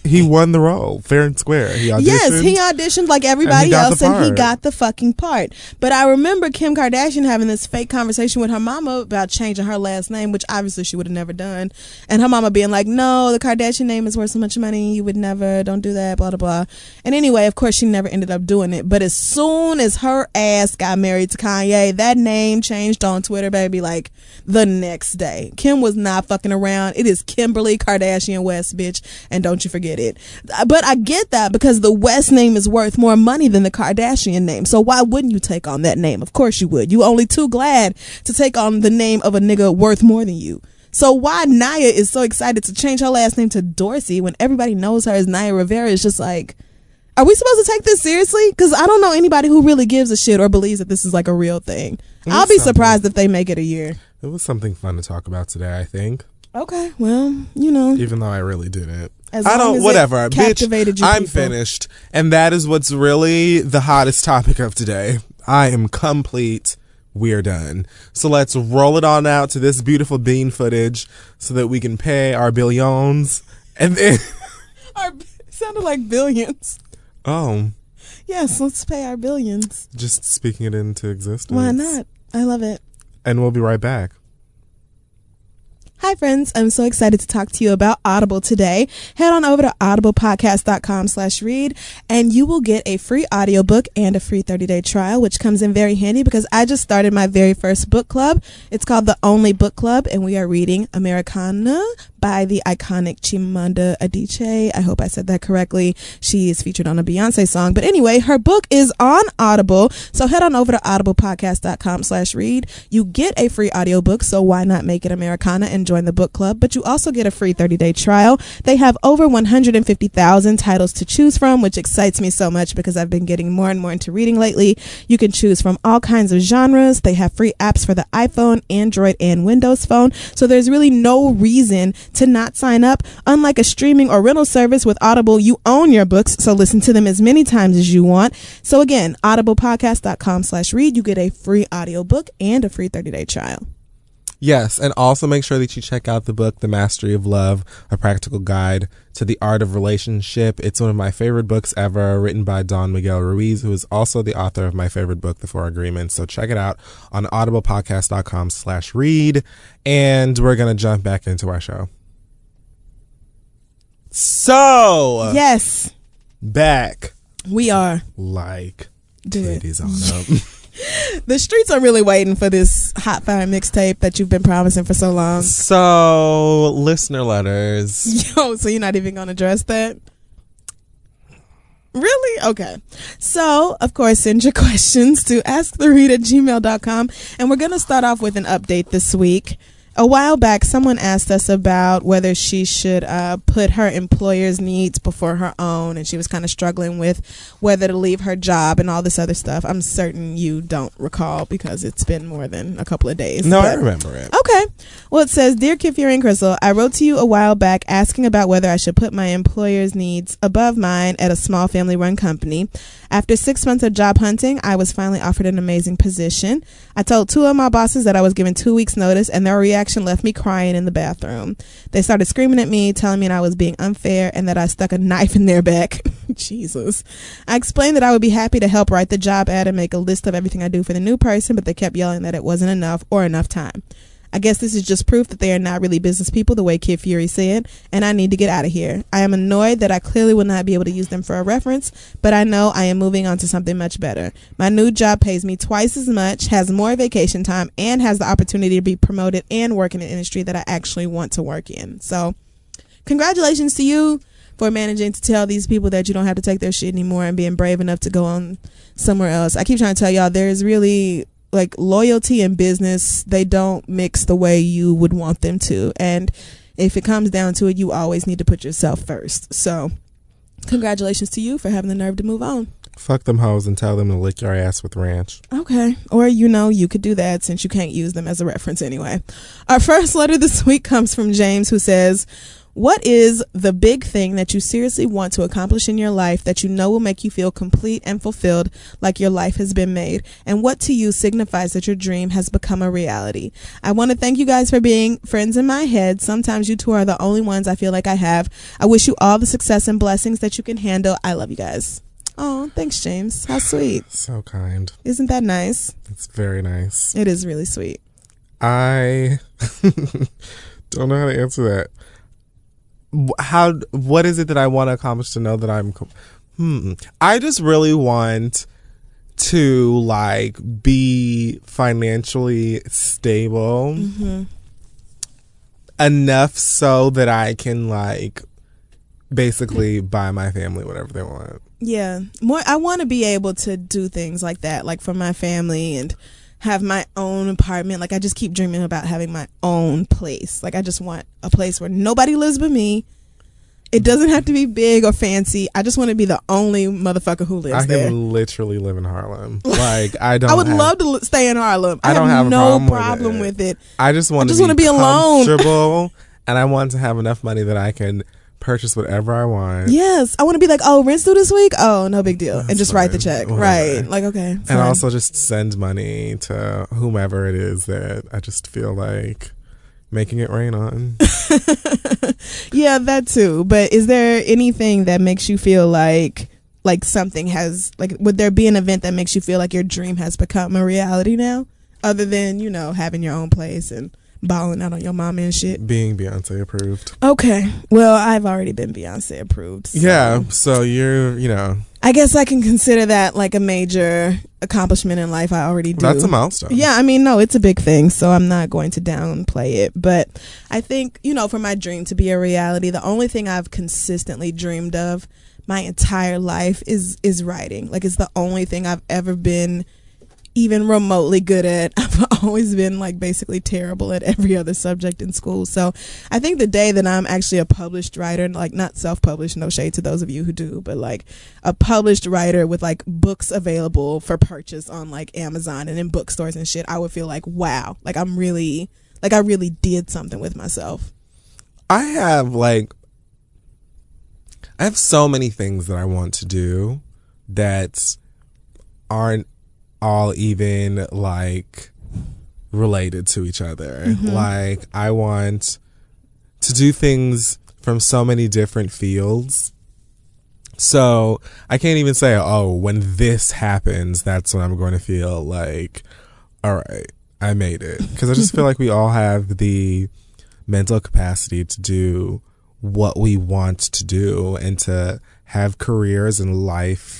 he won the role fair and square. He auditioned. Yes, he auditioned like everybody else, and he got the fucking part. But I remember Kim Kardashian having this fake conversation with her mama about changing her last name, which obviously she would have never done. And her mama being like, no, the Kardashian name is worth so much money. You would never, don't do that, blah, blah, blah. And anyway, of course, she never ended up doing it. But as soon as her ass got married to Kanye, that name changed on Twitter, baby, like the next day. Kim was not fucking around. It is Kimberly Kardashian West, bitch. And don't you forget it. But I get that because the West name is worth more money than the Kardashian name. So why wouldn't you take on that name? Of course you would. You only too glad to take on the name of a nigga worth more than you. So why Naya is so excited to change her last name to Dorsey when everybody knows her as Naya Rivera is just like, are we supposed to take this seriously? Because I don't know anybody who really gives a shit or believes that this is like a real thing. I'll be something. surprised if they make it a year. It was something fun to talk about today, I think. Okay, well, you know. Even though I really didn't. As I don't, whatever. Bitch, I'm people. finished. And that is what's really the hottest topic of today. I am complete. We're done. So let's roll it on out to this beautiful bean footage so that we can pay our billions. And then. Our, it sounded like billions. Oh. Yes, let's pay our billions. Just speaking it into existence. Why not? I love it. And we'll be right back. Hi friends, I'm so excited to talk to you about Audible today. Head on over to audiblepodcast.com slash read and you will get a free audiobook and a free thirty-day trial, which comes in very handy because I just started my very first book club. It's called The Only Book Club and we are reading Americana by the iconic Chimamanda Adichie. I hope I said that correctly. She is featured on a Beyonce song. But anyway, her book is on Audible. So head on over to audiblepodcast.com slash read. You get a free audiobook, so why not make it Americana and join the book club? But you also get a free thirty-day trial. They have over one hundred fifty thousand titles to choose from, which excites me so much because I've been getting more and more into reading lately. You can choose from all kinds of genres. They have free apps for the iPhone, Android, and Windows Phone. So there's really no reason to not sign up. Unlike a streaming or rental service with Audible, you own your books, so listen to them as many times as you want. So again, audiblepodcast.com slash read. You get a free audiobook and a free thirty-day trial. Yes, and also make sure that you check out the book, The Mastery of Love, A Practical Guide to the Art of Relationship. It's one of my favorite books ever, written by Don Miguel Ruiz, who is also the author of my favorite book, The Four Agreements. So check it out on audiblepodcast.com slash read, and we're going to jump back into our show. So, yes, back. We are. Like, Do titties it. on them. The streets are really waiting for this hot fire mixtape that you've been promising for so long. So, listener letters. Yo, so you're not even going to address that? Really? Okay. So, of course, send your questions to ask the read at gmail dot com. And we're going to start off with an update this week. A while back, someone asked us about whether she should uh, put her employer's needs before her own, and she was kind of struggling with whether to leave her job and all this other stuff. I'm certain you don't recall because it's been more than a couple of days. No, but, I remember it. Okay. Well, it says, Dear Kid Fury and Crystal, I wrote to you a while back asking about whether I should put my employer's needs above mine at a small family-run company. After six months of job hunting, I was finally offered an amazing position. I told two of my bosses that I was given two weeks' notice, and their reaction left me crying in the bathroom. They started screaming at me, telling me I was being unfair and that I stuck a knife in their back. Jesus. I explained that I would be happy to help write the job ad and make a list of everything I do for the new person, but they kept yelling that it wasn't enough or enough time. I guess this is just proof that they are not really business people the way Kid Fury said, and I need to get out of here. I am annoyed that I clearly will not be able to use them for a reference, but I know I am moving on to something much better. My new job pays me twice as much, has more vacation time, and has the opportunity to be promoted and work in an industry that I actually want to work in. So, congratulations to you for managing to tell these people that you don't have to take their shit anymore and being brave enough to go on somewhere else. I keep trying to tell y'all, there's really... like loyalty and business, they don't mix the way you would want them to, and if it comes down to it, you always need to put yourself first. So congratulations to you for having the nerve to move on. Fuck them hoes and tell them to lick your ass with ranch. Okay. Or, you know, you could do that since you can't use them as a reference anyway. Our first letter this week comes from James, who says, What is the big thing that you seriously want to accomplish in your life that you know will make you feel complete and fulfilled, like your life has been made? And what to you signifies that your dream has become a reality? I want to thank you guys for being friends in my head. Sometimes you two are the only ones I feel like I have. I wish you all the success and blessings that you can handle. I love you guys. Oh, thanks, James. How sweet. So kind. Isn't that nice? It's very nice. It is really sweet. I don't know how to answer that. How? What is it that I want to accomplish to know that I'm? Hmm. I just really want to like be financially stable Mm-hmm. enough so that I can like basically buy my family whatever they want. Yeah, more. I want to be able to do things like that, like for my family, and have my own apartment. Like I just keep dreaming about having my own place. Like I just want a place where nobody lives but me. It doesn't have to be big or fancy. I just want to be the only motherfucker who lives I can there. literally live in Harlem. Like I don't. I would have, love to li- stay in Harlem. I, I don't have, have a no problem with problem it. with it. I just want I just to wanna be, be alone. comfortable, and I want to have enough money that I can purchase whatever I want. Yes, I want to be like, oh, rent's due this week. Oh, no big deal, and That's just write the fine. check. Whatever. Right, like okay, And fine. also just send money to whomever it is that I just feel like making it rain on. Yeah, that too. But is there anything that makes you feel like like something has like would there be an event that makes you feel like your dream has become a reality now, other than, you know, having your own place and balling out on your mama and shit? Being Beyonce approved. Okay, well, I've already been Beyonce approved, so Yeah, so you're, you know, I guess I can consider that like a major accomplishment in life. I already do. that's a milestone. Yeah, I mean, no, it's a big thing, so I'm not going to downplay it. But I think, you know, for my dream to be a reality, the only thing I've consistently dreamed of my entire life is is writing. Like, it's the only thing I've ever been even remotely good at. I've always been like basically terrible at every other subject in school. So I think the day that I'm actually a published writer, like not self-published, no shade to those of you who do, but like a published writer with like books available for purchase on like Amazon and in bookstores and shit, I would feel like, wow, like I'm really, like I really did something with myself. I have like, I have so many things that I want to do that aren't all even like related to each other. Mm-hmm. Like I want to do things from so many different fields. So I can't even say, oh, when this happens, that's when I'm going to feel like, all right, I made it. Because I just feel like we all have the mental capacity to do what we want to do and to have careers and life,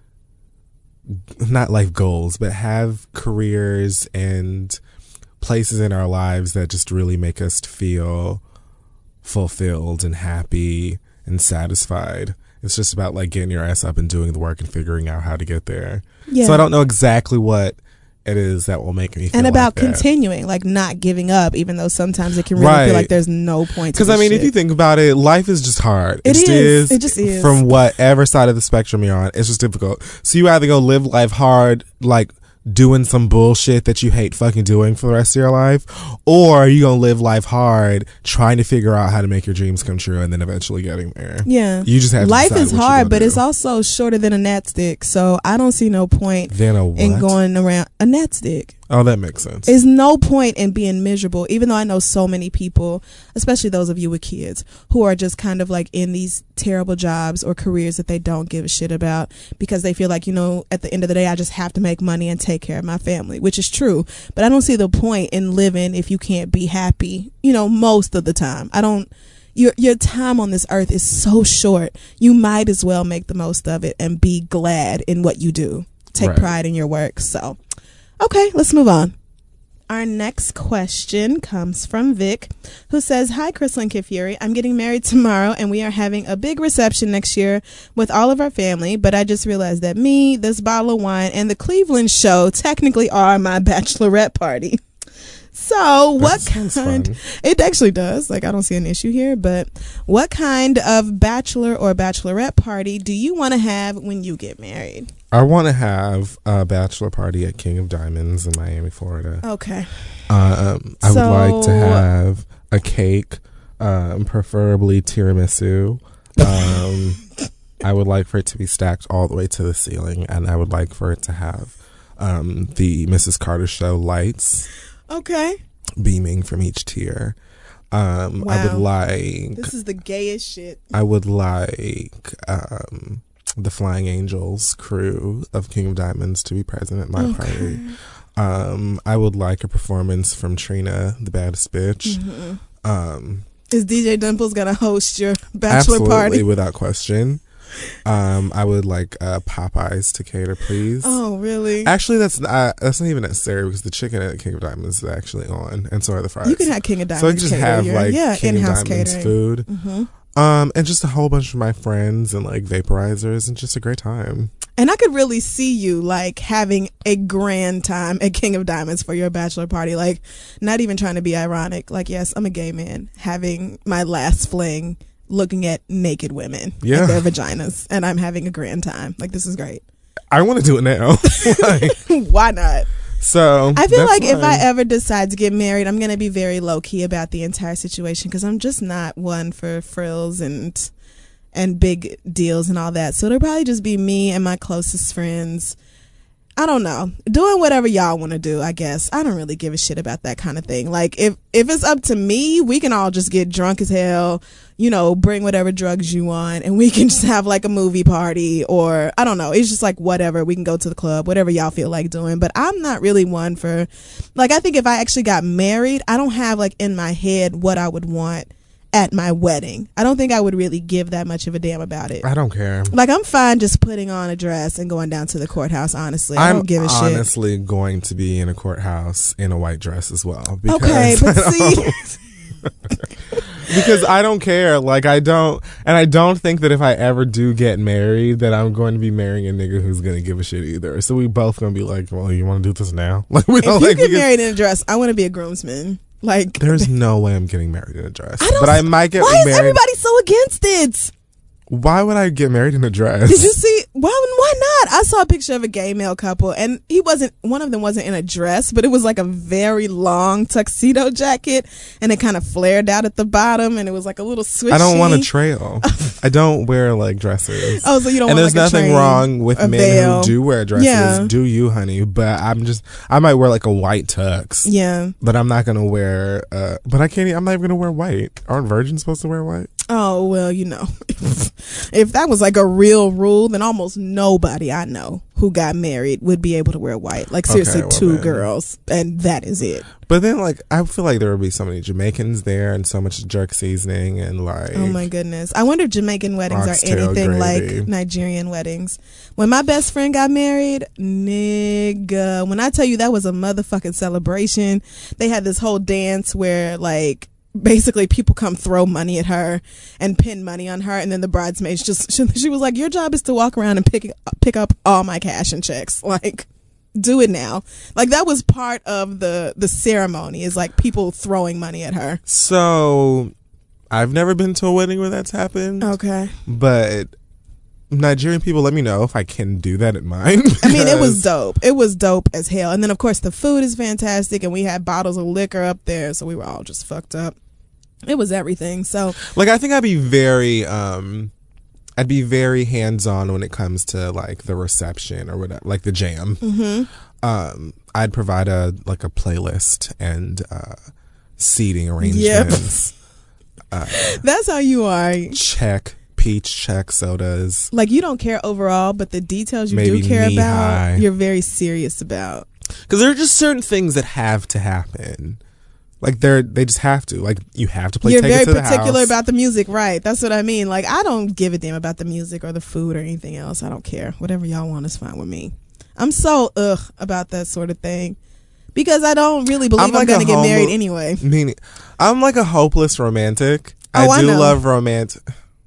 not life goals, but have careers and places in our lives that just really make us feel fulfilled and happy and satisfied. It's just about like getting your ass up and doing the work and figuring out how to get there. Yeah. So I don't know exactly what it is that will make me feel And about like that. continuing, like not giving up, even though sometimes it can really Right. feel like there's no point to Because I this mean, shit. if you think about it, life is just hard. It just is. It just is. From whatever side of the spectrum you're on, it's just difficult. So you either go live life hard, like doing some bullshit that you hate fucking doing for the rest of your life, or you gonna live life hard trying to figure out how to make your dreams come true and then eventually getting there. Yeah. You just have to Life decide is what you're hard, gonna but do. it's also shorter than a gnatstick. So I don't see no point Then a what? in going around a gnatstick. Oh, that makes sense. There's no point in being miserable, even though I know so many people, especially those of you with kids, who are just kind of like in these terrible jobs or careers that they don't give a shit about because they feel like, you know, at the end of the day, I just have to make money and take care of my family, which is true. But I don't see the point in living if you can't be happy, you know, most of the time. I don't. Your your time on this earth is so short. You might as well make the most of it and be glad in what you do. Take Right. pride in your work. So, okay, let's move on. Our next question comes from Vic, who says, "Hi, Crystal and Kid Fury. I'm getting married tomorrow, and we are having a big reception next year with all of our family. But I just realized that me, this bottle of wine, and the Cleveland show technically are my bachelorette party. So what sounds kind? fun. It actually does. Like, I don't see an issue here. But what kind of bachelor or bachelorette party do you want to have when you get married?" I want to have a bachelor party at King of Diamonds in Miami, Florida. Okay. Um, I So- would like to have a cake, um, preferably tiramisu. Um, I would like for it to be stacked all the way to the ceiling, and I would like for it to have um, the Missus Carter Show lights. Okay. Beaming from each tier. Um, wow. I would like. This is the gayest shit. I would like um, the Flying Angels crew of King of Diamonds to be present at my okay. party. Um, I would like a performance from Trina, the baddest bitch. Mm-hmm. Um, is D J Dimples gonna host your bachelor absolutely, party? Without question. Um, I would like uh, Popeyes to cater, please. Oh, really? Actually, that's not, that's not even necessary because the chicken at King of Diamonds is actually on, and so are the fries. You can have King of Diamonds. So I can just cater have your, like yeah, King of in-house Diamonds catering. food, mm-hmm. um, and just a whole bunch of my friends and like vaporizers and just a great time. And I could really see you like having a grand time at King of Diamonds for your bachelor party. Like, not even trying to be ironic. Like, yes, I'm a gay man having my last fling, looking at naked women yeah. and their vaginas, and I'm having a grand time. Like, this is great. I want to do it now. Like, why not? So I feel like fine. if I ever decide to get married, I'm going to be very low key about the entire situation because I'm just not one for frills and and big deals and all that. So it'll probably just be me and my closest friends. I don't know, doing whatever y'all want to do, I guess. I don't really give a shit about that kind of thing. Like, if if it's up to me, we can all just get drunk as hell, you know, bring whatever drugs you want, and we can just have like a movie party, or I don't know, it's just like whatever. We can go to the club, whatever y'all feel like doing. But I'm not really one for, like, I think if I actually got married, I don't have like in my head what I would want at my wedding. I don't think I would really give that much of a damn about it. I don't care. Like, I'm fine just putting on a dress and going down to the courthouse, honestly. I I'm don't give a shit. I'm honestly going to be in a courthouse in a white dress as well. Because okay, but see... because I don't care. Like, I don't... And I don't think that if I ever do get married that I'm going to be marrying a nigga who's going to give a shit either. So we both going to be like, well, you want to do this now? Like, we don't if you like... get married in a dress, I want to be a groomsman. Like, there's no way I'm getting married in a dress. I don't, but I might get why married. Why is everybody so against it? Why would I get married in a dress? Did you see? Why? Why not? I saw a picture of a gay male couple, and he wasn't. One of them wasn't in a dress, but it was like a very long tuxedo jacket, and it kind of flared out at the bottom, and it was like a little swishy. I don't want a trail. I don't wear like dresses. Oh, so you don't? And want there's like a nothing train, wrong with men veil. who do wear dresses. Yeah. Do you, honey? But I'm just. I might wear like a white tux. Yeah. But I'm not gonna wear. Uh, but I can't. I'm not even gonna wear white. Aren't virgins supposed to wear white? Oh, well, you know, if that was like a real rule, then almost nobody I know who got married would be able to wear white. Like, seriously, okay, well, two then. girls, and that is it. But then, like, I feel like there would be so many Jamaicans there and so much jerk seasoning and, like... Oh, my goodness. I wonder if Jamaican weddings are anything gravy. like Nigerian weddings. When my best friend got married, nigga, when I tell you that was a motherfucking celebration, they had this whole dance where, like... basically people come throw money at her and pin money on her, and then the bridesmaids just she, she was like, your job is to walk around and pick pick up all my cash and checks. Like, do it now. Like, that was part of the the ceremony, is like people throwing money at her. So I've never been to a wedding where that's happened. Okay. But Nigerian people, let me know if I can do that at mine. I mean, it was dope. It was dope as hell. And then, of course, the food is fantastic, and we had bottles of liquor up there, so we were all just fucked up. It was everything. So, like, I think I'd be very, um, I'd be very hands-on when it comes to like the reception or whatever, like the jam. Mm-hmm. Um, I'd provide a like a playlist and uh, seating arrangements. Yep. uh, That's how you are. Check peach check sodas. Like, you don't care overall, but the details you Maybe do care knee about, high. you're very serious about. Because there are just certain things that have to happen. Like, they're they just have to. Like, you have to play. You're Take very It to the particular House. about the music, right? That's what I mean. Like, I don't give a damn about the music or the food or anything else. I don't care. Whatever y'all want is fine with me. I'm so ugh about that sort of thing because I don't really believe I'm, like I'm going to a get homo- married anyway. Meaning, I'm like a hopeless romantic. Oh, I I do know. love romantic.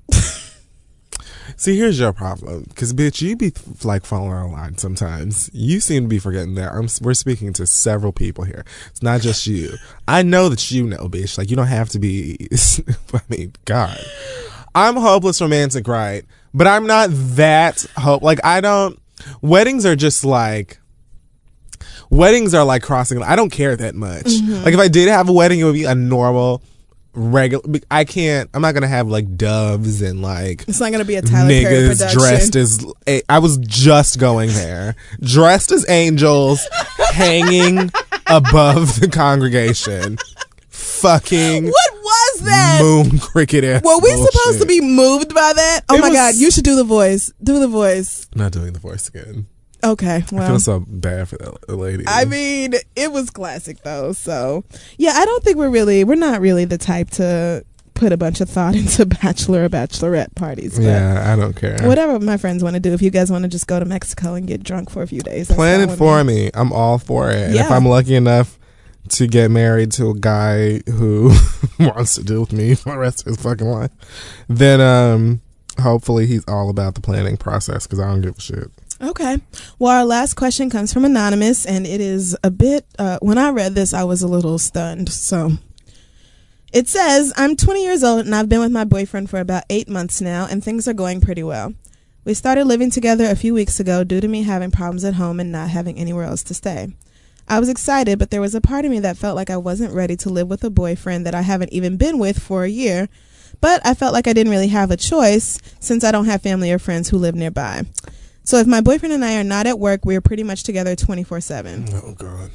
See, here's your problem. Because, bitch, you be, like, falling on a line sometimes. You seem to be forgetting that. I'm, we're speaking to several people here. It's not just you. I know that you know, bitch. Like, you don't have to be... I mean, God. I'm a hopeless romantic, right? But I'm not that hope... Like, I don't... Weddings are just, like... Weddings are, like, crossing... I don't care that much. Mm-hmm. Like, if I did have a wedding, it would be a normal... regular. I can't. I'm not gonna have like doves and like. It's not gonna be a Tyler Perry niggas production. dressed as. I was just going there, dressed as angels, hanging above the congregation, fucking. What was that? Moon cricket. Ass Were we bullshit. supposed to be moved by that? Oh It my was- god, you should do the voice. Do the voice. I'm not doing the voice again. Okay, I well. feel so bad for that lady. I mean, it was classic though. So, yeah, I don't think we're really, we're not really the type to put a bunch of thought into bachelor or bachelorette parties. But yeah, I don't care. whatever my friends want to do. If you guys want to just go to Mexico and get drunk for a few days, that's Plan fine it with for me. I'm all for it. And if Yeah. I'm lucky enough to get married to a guy who wants to deal with me for the rest of his fucking life, then um, hopefully he's all about the planning process because I don't give a shit. Okay. Well, our last question comes from Anonymous, and it is a bit, uh, when I read this, I was a little stunned. So it says, I'm twenty years old, and I've been with my boyfriend for about eight months now, and things are going pretty well. We started living together a few weeks ago due to me having problems at home and not having anywhere else to stay. I was excited, but there was a part of me that felt like I wasn't ready to live with a boyfriend that I haven't even been with for a year. But I felt like I didn't really have a choice since I don't have family or friends who live nearby. So if my boyfriend and I are not at work, we're pretty much together twenty-four seven. Oh, God.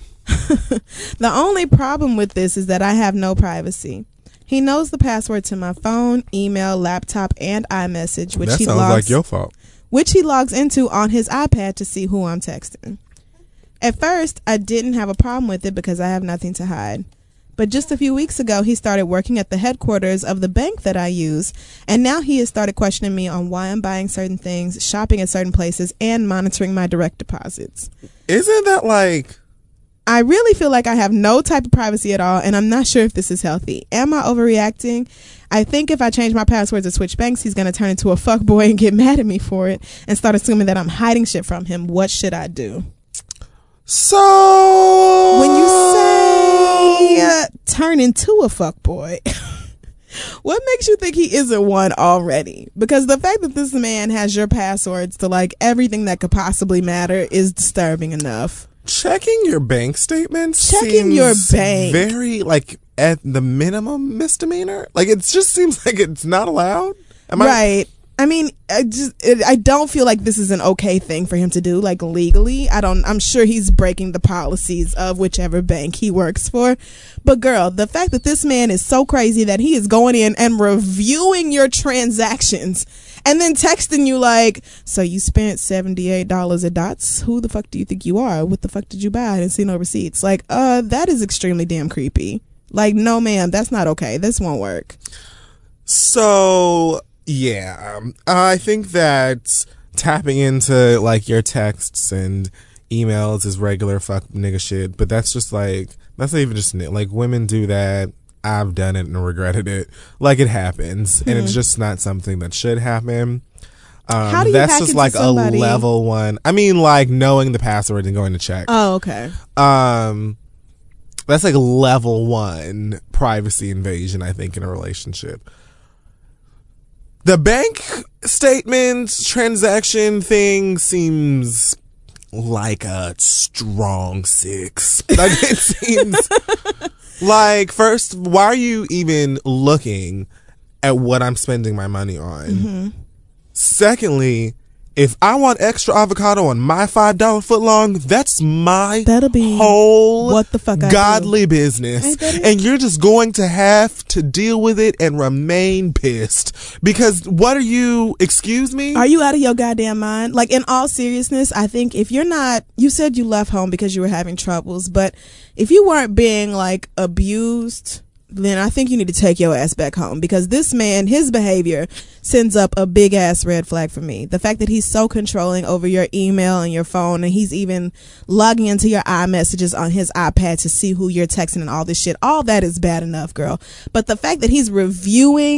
The only problem with this is that I have no privacy. He knows the password to my phone, email, laptop, and iMessage, which That he sounds logs, like your fault. which he logs into on his iPad to see who I'm texting. At first, I didn't have a problem with it because I have nothing to hide. But just a few weeks ago, he started working at the headquarters of the bank that I use, and now he has started questioning me on why I'm buying certain things, shopping at certain places, and monitoring my direct deposits. Isn't that like... I really feel like I have no type of privacy at all, and I'm not sure if this is healthy. Am I overreacting? I think if I change my passwords or switch banks, he's going to turn into a fuckboy and get mad at me for it and start assuming that I'm hiding shit from him. What should I do? So... When you say uh, turn into a fuckboy, what makes you think he isn't one already? Because the fact that this man has your passwords to like everything that could possibly matter is disturbing enough. Checking your bank statements Checking seems your bank. very, like, at the minimum misdemeanor. Like, it just seems like it's not allowed. Am I- Right. I mean, I just it, I don't feel like this is an okay thing for him to do, like legally. I don't. I'm sure he's breaking the policies of whichever bank he works for. But girl, the fact that this man is so crazy that he is going in and reviewing your transactions and then texting you like, "So you spent seventy-eight dollars at Dots? Who the fuck do you think you are? What the fuck did you buy? I didn't see no receipts." Like, uh, that is extremely damn creepy. Like, no, ma'am, that's not okay. This won't work. So... Yeah, um, I think that tapping into like your texts and emails is regular fuck nigga shit, but that's just like, that's not even just ni- like women do that. I've done it and regretted it. Like it happens, and it's just not something that should happen. Um, How do you that's hack just into like somebody- a level one. I mean, like knowing the password and going to check. Oh, okay. Um, that's like level one privacy invasion, I think, in a relationship. The bank statements transaction thing seems like a strong six. Like it seems like, first, why are you even looking at what I'm spending my money on? Mm-hmm. Secondly, if I want extra avocado on my five dollar footlong, that's my That'll be whole what the fuck I godly do. business. Ain't that it? And you're just going to have to deal with it and remain pissed. Because what are you, excuse me? Are you out of your goddamn mind? Like, in all seriousness, I think if you're not, you said you left home because you were having troubles, but if you weren't being like abused, then I think you need to take your ass back home, because this man, his behavior sends up a big ass red flag for me. The fact that he's so controlling over your email and your phone, and he's even logging into your iMessages on his iPad to see who you're texting and all this shit, all that is bad enough, girl. But the fact that he's reviewing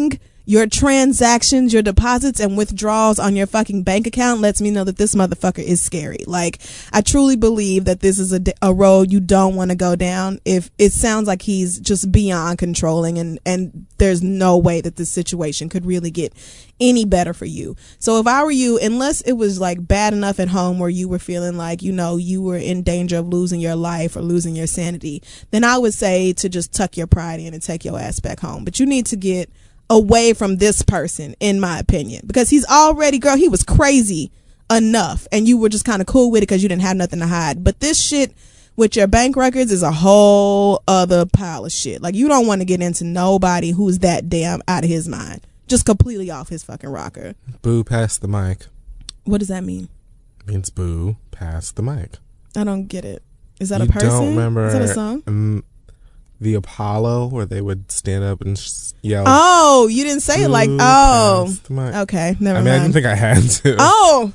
your transactions, your deposits and withdrawals on your fucking bank account lets me know that this motherfucker is scary. Like, I truly believe that this is a, a road you don't want to go down. If it sounds like he's just beyond controlling, and, and there's no way that this situation could really get any better for you. So if I were you, unless it was like bad enough at home where you were feeling like, you know, you were in danger of losing your life or losing your sanity, then I would say to just tuck your pride in and take your ass back home. But you need to get away from this person, in my opinion, because he's already, girl, he was crazy enough and you were just kind of cool with it because you didn't have nothing to hide. But this shit with your bank records is a whole other pile of shit. Like, you don't want to get into nobody who's that damn out of his mind, just completely off his fucking rocker. Boo, pass the mic. What does that mean? It means boo, pass the mic. I don't get it. Is that you a person? Don't remember? Is that a song? Um, the Apollo, where they would stand up and sh- yell. Oh, you didn't say it like, oh, okay, never I mean, mind. I didn't think I had to. Oh.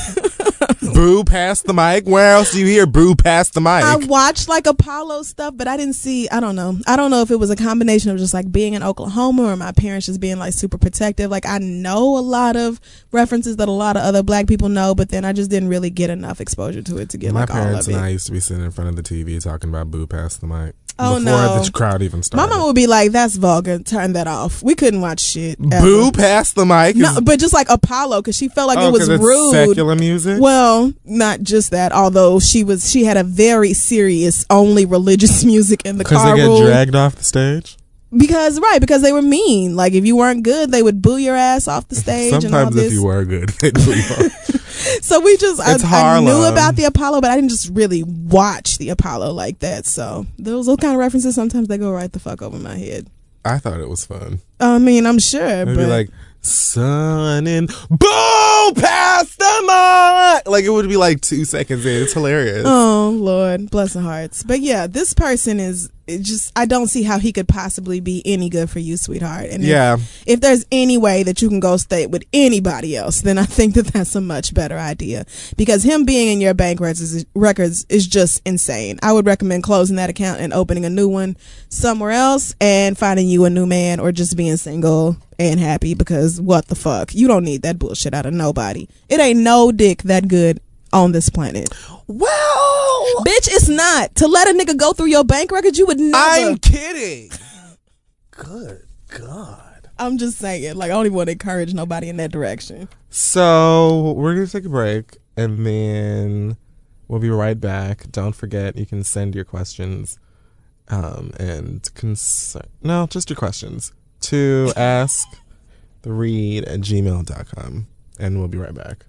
Boo, pass the mic. Where else do you hear boo, pass the mic? I watched like Apollo stuff, but I didn't see, I don't know. I don't know if it was a combination of just like being in Oklahoma or my parents just being like super protective. Like, I know a lot of references that a lot of other black people know, but then I just didn't really get enough exposure to it to get my like all of it. My parents and I used to be sitting in front of the T V talking about boo, pass the mic. Oh, before no. the crowd even started. My mom would be like, that's vulgar. Turn that off. We couldn't watch shit. Ever. Boo, pass the mic. No, but just like Apollo, because she felt like oh, it was it's rude. Secular music? Well, not just that, although she was, she had a very serious, only religious music in the car. Because they get rule. dragged off the stage? Because, right, because they were mean. Like, if you weren't good, they would boo your ass off the stage. Sometimes and all this. if you were good, they'd boo you off. So we just, I, I knew Harlem. about the Apollo, but I didn't just really watch the Apollo like that. So those, those kind of references, sometimes they go right the fuck over my head. I thought it was fun. I mean, I'm sure. It'd but be like, sun and boom, pass the mic. Like, it would be like two seconds in. It's hilarious. Oh, Lord. Bless their hearts. But yeah, this person is it just, I don't see how he could possibly be any good for you, sweetheart. And yeah. If, if there's any way that you can go stay with anybody else, then I think that that's a much better idea. Because him being in your bank records, records is just insane. I would recommend closing that account and opening a new one somewhere else and finding you a new man, or just being single and happy, because what the fuck? You don't need that bullshit out of nobody. It ain't no dick that good on this planet. Well, bitch, it's not. To let a nigga go through your bank records, you would never. I'm kidding. Good God. I'm just saying, like, I don't even want to encourage nobody in that direction. So we're gonna take a break, and then we'll be right back. Don't forget, you can send your questions um and concern no just your questions to ask the read at gmail dot com, and we'll be right back.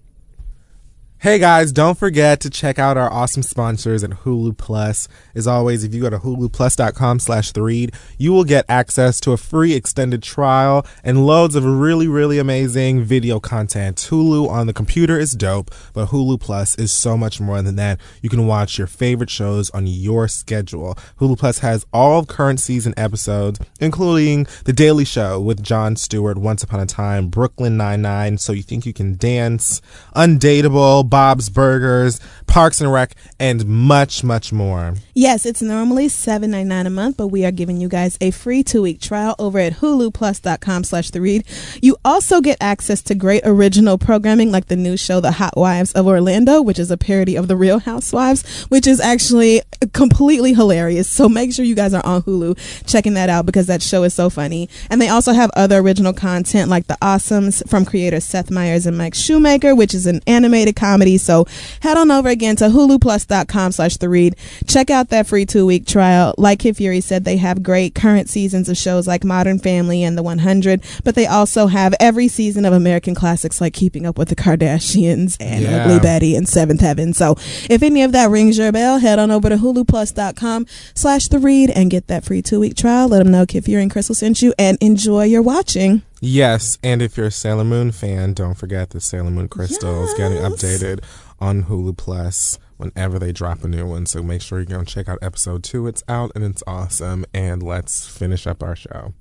Hey guys, don't forget to check out our awesome sponsors at Hulu Plus. As always, if you go to hulu plus dot com slash the read, you will get access to a free extended trial and loads of really, really amazing video content. Hulu on the computer is dope, but Hulu Plus is so much more than that. You can watch your favorite shows on your schedule. Hulu Plus has all current season episodes, including The Daily Show with Jon Stewart, Once Upon a Time, Brooklyn Nine-Nine, So You Think You Can Dance, Undateable, Bob's Burgers, Parks and Rec, and much, much more. Yes, it's normally seven ninety-nine a month, but we are giving you guys a free two-week trial over at hulu plus dot com slash the read. You also get access to great original programming like the new show The Hot Wives of Orlando, which is a parody of The Real Housewives, which is actually completely hilarious. So make sure you guys are on Hulu checking that out, because that show is so funny. And they also have other original content like The Awesomes from creators Seth Meyers and Mike Shoemaker, which is an animated comedy. So head on over again to hulu plus dot com slash the read. Check out that free two-week trial. Like Kid Fury said, they have great current seasons of shows like Modern Family and The one hundred, but they also have every season of American classics like Keeping Up with the Kardashians and Yeah. Ugly Betty and Seventh Heaven. So if any of that rings your bell, head on over to hulu plus dot com slash the read and get that free two-week trial. Let them know Kid Fury and Crystal sent you, and enjoy your watching. Yes, and if you're a Sailor Moon fan, don't forget the Sailor Moon Crystal is getting Yes. updated on Hulu Plus whenever they drop a new one. So make sure you go and check out episode two. It's out and it's awesome. And let's finish up our show.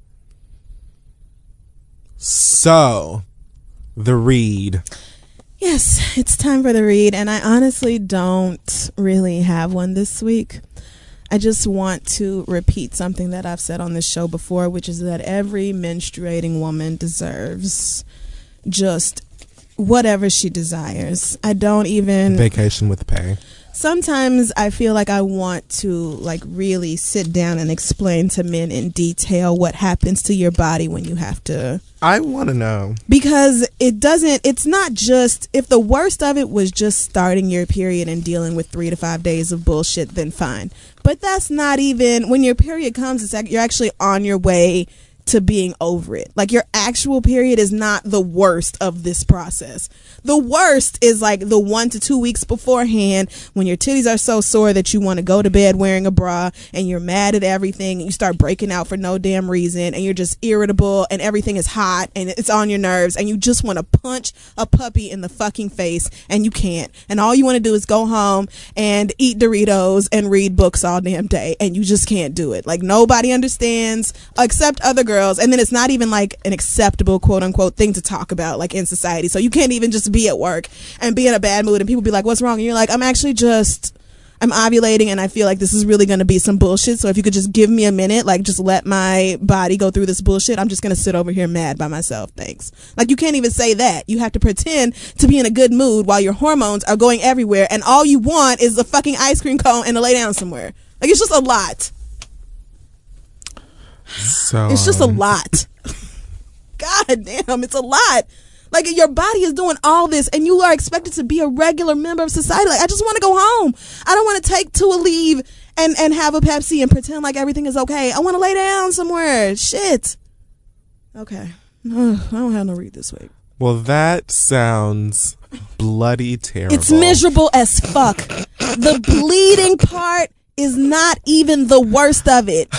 So, the read. Yes, it's time for the read, and I honestly don't really have one this week. I just want to repeat something that I've said on this show before, which is that every menstruating woman deserves just whatever she desires. I don't even... Vacation with pay. Sometimes I feel like I want to like really sit down and explain to men in detail what happens to your body when you have to. I want to know. Because it doesn't, it's not just, if the worst of it was just starting your period and dealing with three to five days of bullshit, then fine. But that's not even, when your period comes, it's like you're actually on your way to being over it. Like your actual period is not the worst of this process. The worst is like the one to two weeks beforehand when your titties are so sore that you want to go to bed wearing a bra and you're mad at everything and you start breaking out for no damn reason and you're just irritable and everything is hot and it's on your nerves and you just want to punch a puppy in the fucking face and you can't. And all you want to do is go home and eat Doritos and read books all damn day and you just can't do it. Like nobody understands except other girls. And then it's not even like an acceptable quote unquote thing to talk about like in society. So you can't even just be at work and be in a bad mood and people be like, what's wrong? And you're like, I'm actually just, I'm ovulating and I feel like this is really going to be some bullshit. So if you could just give me a minute, like just let my body go through this bullshit. I'm just going to sit over here mad by myself. Thanks. Like you can't even say that. You have to pretend to be in a good mood while your hormones are going everywhere. And all you want is a fucking ice cream cone and to lay down somewhere. Like it's just a lot. So it's just a lot. God damn, it's a lot. Like your body is doing all this and you are expected to be a regular member of society. Like I just want to go home. I don't want to take to a leave and, and have a Pepsi and pretend like everything is okay. I want to lay down somewhere. Shit. Okay. Ugh, I don't have no read this week. Well, that sounds bloody terrible. It's miserable as fuck. The bleeding part is not even the worst of it.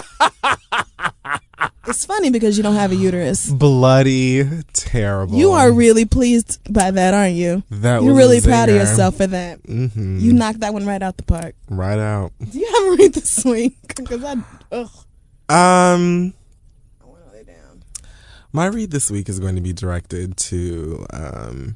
It's funny because you don't have a uterus. Bloody terrible. You are really pleased by that, aren't you? That You're was really a proud of zinger. yourself for that. Mm-hmm. You knocked that one right out the park. Right out. Do you have a read this week? Because I, ugh. Um, I want to lay down. My read this week is going to be directed to um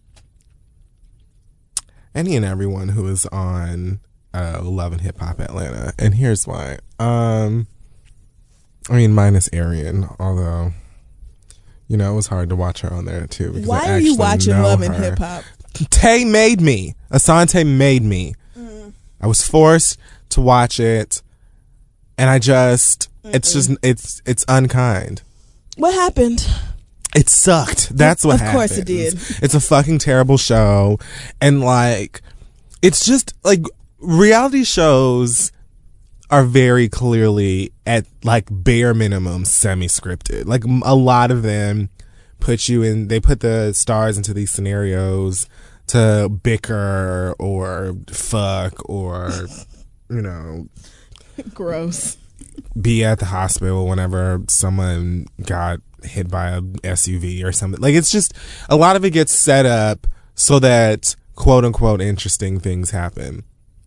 any and everyone who is on uh, Love and Hip Hop Atlanta, and here's why. Um. I mean, minus Arian, although, you know, it was hard to watch her on there, too. Because Why I are you watching know Love and her. Hip Hop? Tay made me. Asante made me. Mm. I was forced to watch it, and I just, Mm-mm. it's just, it's it's unkind. What happened? It sucked. That's what of happened. Of course it did. It's a fucking terrible show, and, like, it's just, like, reality shows are very clearly at like bare minimum semi-scripted. Like a lot of them put you in, they put the stars into these scenarios to bicker or fuck or, you know, gross, be at the hospital whenever someone got hit by a S U V or something. Like it's just, a lot of it gets set up so that quote unquote interesting things happen.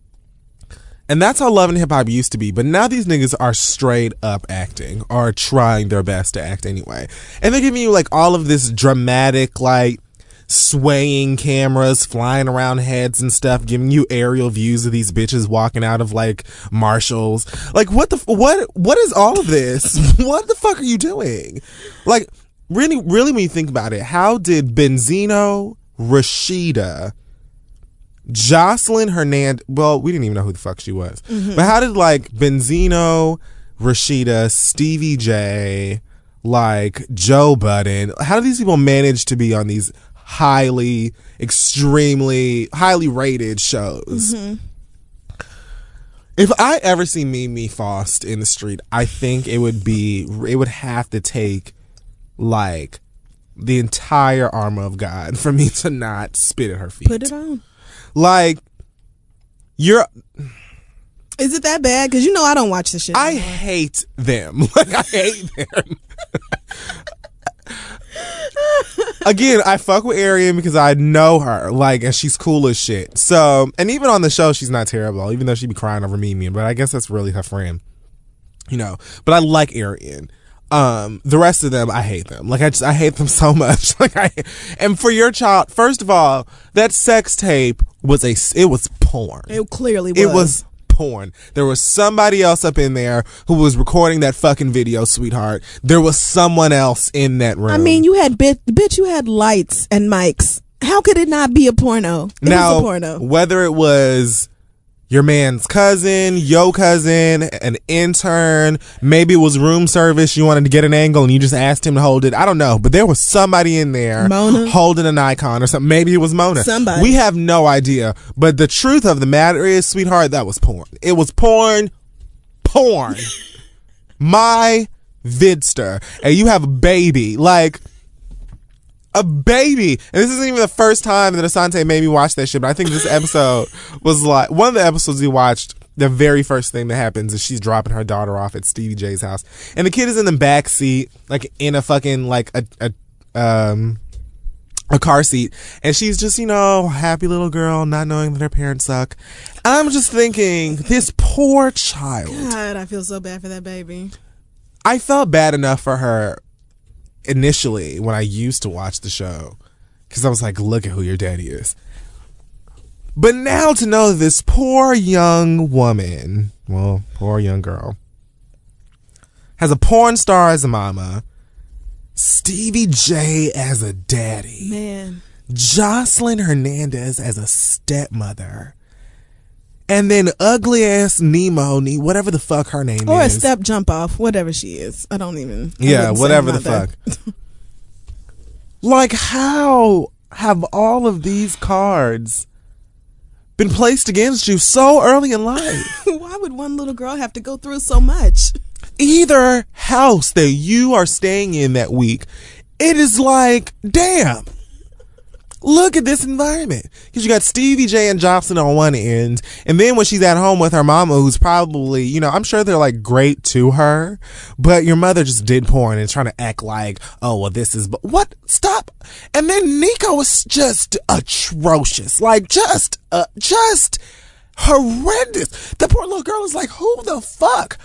And that's how Love and Hip Hop used to be. But now these niggas are straight up acting, or trying their best to act anyway. And they're giving you like all of this dramatic, like swaying cameras flying around heads and stuff, giving you aerial views of these bitches walking out of like Marshalls. Like what the, what, what is all of this? What the fuck are you doing? Like really, really when you think about it, how did Benzino, Rashida, Jocelyn Hernandez, well, we didn't even know who the fuck she was. Mm-hmm. But how did like Benzino, Rashida, Stevie J, like Joe Budden, how do these people manage to be on these highly, extremely, highly rated shows? Mm-hmm. If I ever see Mimi Faust in the street, I think it would be, it would have to take like the entire armor of God for me to not spit at her feet. Put it on. Like, you're... Is it that bad? Because you know I don't watch this shit I anymore. hate them. Like, I hate them. Again, I fuck with Arian because I know her, like, and she's cool as shit. So, and even on the show, she's not terrible, even though she be crying over Mimi, but I guess that's really her friend. You know, but I like Arian. Um, the rest of them, I hate them. Like, I just, I hate them so much. Like, I, and for your child, first of all, that sex tape was a, it was porn. It clearly was. It was porn. There was somebody else up in there who was recording that fucking video, sweetheart. There was someone else in that room. I mean, you had bit, bitch, you had lights and mics. How could it not be a porno? It now, was a porno. Whether it was your man's cousin, your cousin, an intern, maybe it was room service, you wanted to get an angle and you just asked him to hold it. I don't know. But there was somebody in there Mona. holding an icon or something. Maybe it was Mona. Somebody. We have no idea. But the truth of the matter is, sweetheart, that was porn. It was porn. Porn. My vidster. And you have a baby. Like... A baby. And this isn't even the first time that Asante made me watch that shit, but I think this episode was like, one of the episodes we watched, the very first thing that happens is she's dropping her daughter off at Stevie J's house. And the kid is in the back seat, like in a fucking, like a, a, um, a car seat. And she's just, you know, happy little girl, not knowing that her parents suck. I'm just thinking, this poor child. God, I feel so bad for that baby. I felt bad enough for her initially when I used to watch the show, because I was like, look at who your daddy is. But now to know this poor young woman, well, poor young girl, has a porn star as a mama, Stevie J as a daddy, man, Jocelyn Hernandez as a stepmother, and then ugly ass Nemo, whatever the fuck her name or is. a step jump off, whatever she is. I don't even. I Yeah, whatever the mother. fuck. Like, how have all of these cards been placed against you so early in life? Why would one little girl have to go through so much? Either house that you are staying in that week, it is like, damn. Look at this environment. Because you got Stevie J and Jocelyn on one end, and then when she's at home with her mama, who's probably, you know, I'm sure they're like great to her, but your mother just did porn and trying to act like, oh, well, this is, but what? Stop. And then Nico is just atrocious. Like, just, uh, just horrendous. The poor little girl is like, who the fuck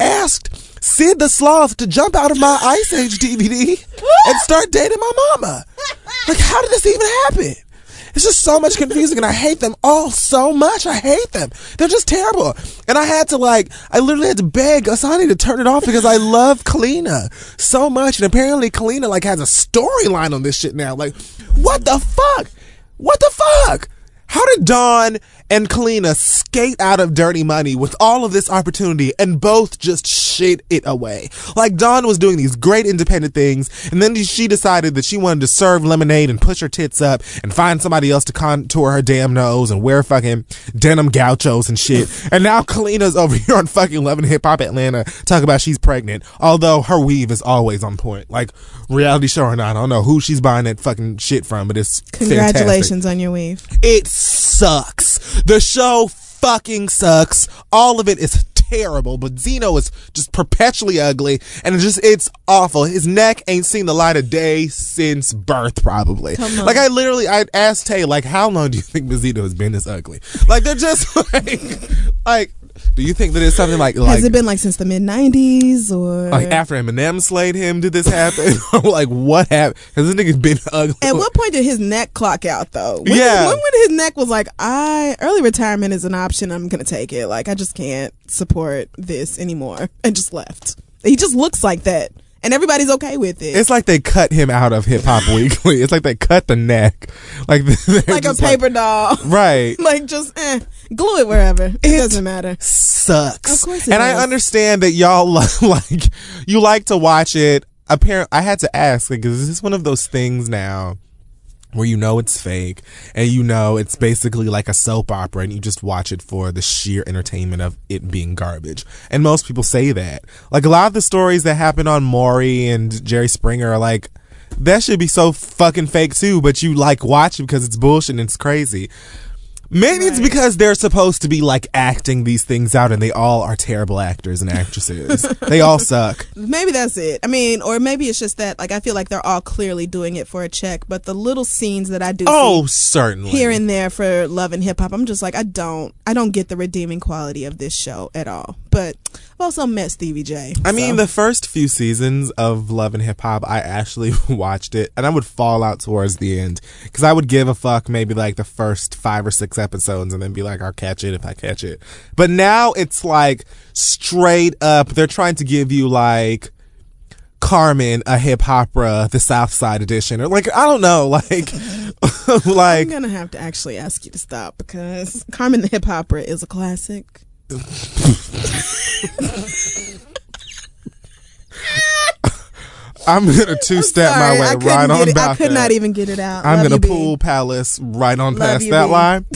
asked Sid the Sloth to jump out of my Ice Age D V D and start dating my mama? Like, how did this even happen? It's just so much confusing, and I hate them all so much. I hate them. They're just terrible. And I had to, like, I literally had to beg Asani to turn it off because I love Kalina so much. And apparently Kalina, like, has a storyline on this shit now. Like, what the fuck? What the fuck? How did Dawn and Kalina skate out of Dirty Money with all of this opportunity and both just shit it away? Like, Dawn was doing these great independent things, and then she decided that she wanted to serve lemonade and push her tits up and find somebody else to contour her damn nose and wear fucking denim gauchos and shit. And now Kalina's over here on fucking Love and Hip Hop Atlanta talking about she's pregnant, although her weave is always on point. Like, reality show or not, I don't know who she's buying that fucking shit from, but it's Congratulations fantastic. On your weave. It sucks. The show fucking sucks. All of it is terrible, but Zeno is just perpetually ugly, and it's just, it's awful. His neck ain't seen the light of day since birth, probably. Come on. Like, I literally, I asked Tay, like, how long do you think Zeno has been this ugly? Like, they're just like, like, do you think that it's something like, like has it been like since the mid nineties or like after Eminem slayed him? Did this happen? Like, what happened? Has this nigga been ugly? At what point did his neck clock out though? When, Yeah. when, when his neck was like, I early retirement is an option. I'm gonna take it. Like, I just can't support this anymore, and just left. He just looks like that, and everybody's okay with it. It's like they cut him out of Hip Hop Weekly. It's like they cut the neck, like like a paper like, doll, right? Like, just eh, glue it wherever. It, It doesn't matter. Sucks. Of course it and does. I understand that y'all like you like to watch it. Apparently, I had to ask, like, is this one of those things now where you know it's fake and you know it's basically like a soap opera and you just watch it for the sheer entertainment of it being garbage? And most people say that. Like, a lot of the stories that happen on Maury and Jerry Springer are like, that should be so fucking fake too, but you like watch it because it's bullshit and it's crazy. Maybe Right. it's because they're supposed to be like acting these things out and they all are terrible actors and actresses. They all suck. Maybe that's it. I mean, or maybe it's just that, like, I feel like they're all clearly doing it for a check, but the little scenes that I do Oh, see certainly. here and there for Love and Hip Hop, I'm just like, I don't, I don't get the redeeming quality of this show at all. But I've also met Stevie J. I so. mean, the first few seasons of Love and Hip Hop, I actually watched it, and I would fall out towards the end because I would give a fuck maybe like the first five or six episodes and then be like, I'll catch it if I catch it. But now it's like straight up, they're trying to give you like Carmen, a hip opera, the South Side edition, or like I don't know, like like I'm gonna have to actually ask you to stop because Carmen the Hip Opera is a classic. I'm gonna two-step my way I right on it, back. I could that. not even get it out. I'm Love gonna you, B. pool palace right on Love past you, that B. line.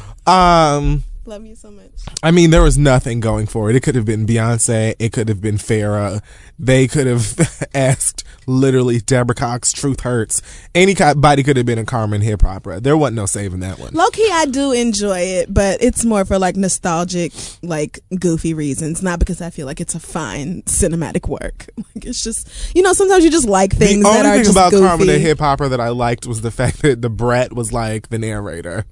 Um, Love you so much. I mean, there was nothing going for it. It could have been Beyonce. It could have been Farrah. They could have asked literally Deborah Cox, Truth Hurts. Anybody could have been a Carmen hip opera. There wasn't no saving that one. Low key, I do enjoy it, but it's more for like nostalgic, like goofy reasons, not because I feel like it's a fine cinematic work. Like it's just, you know, sometimes you just like things the that are only thing just about goofy. Carmen the hip opera that I liked was the fact that the brat was like the narrator.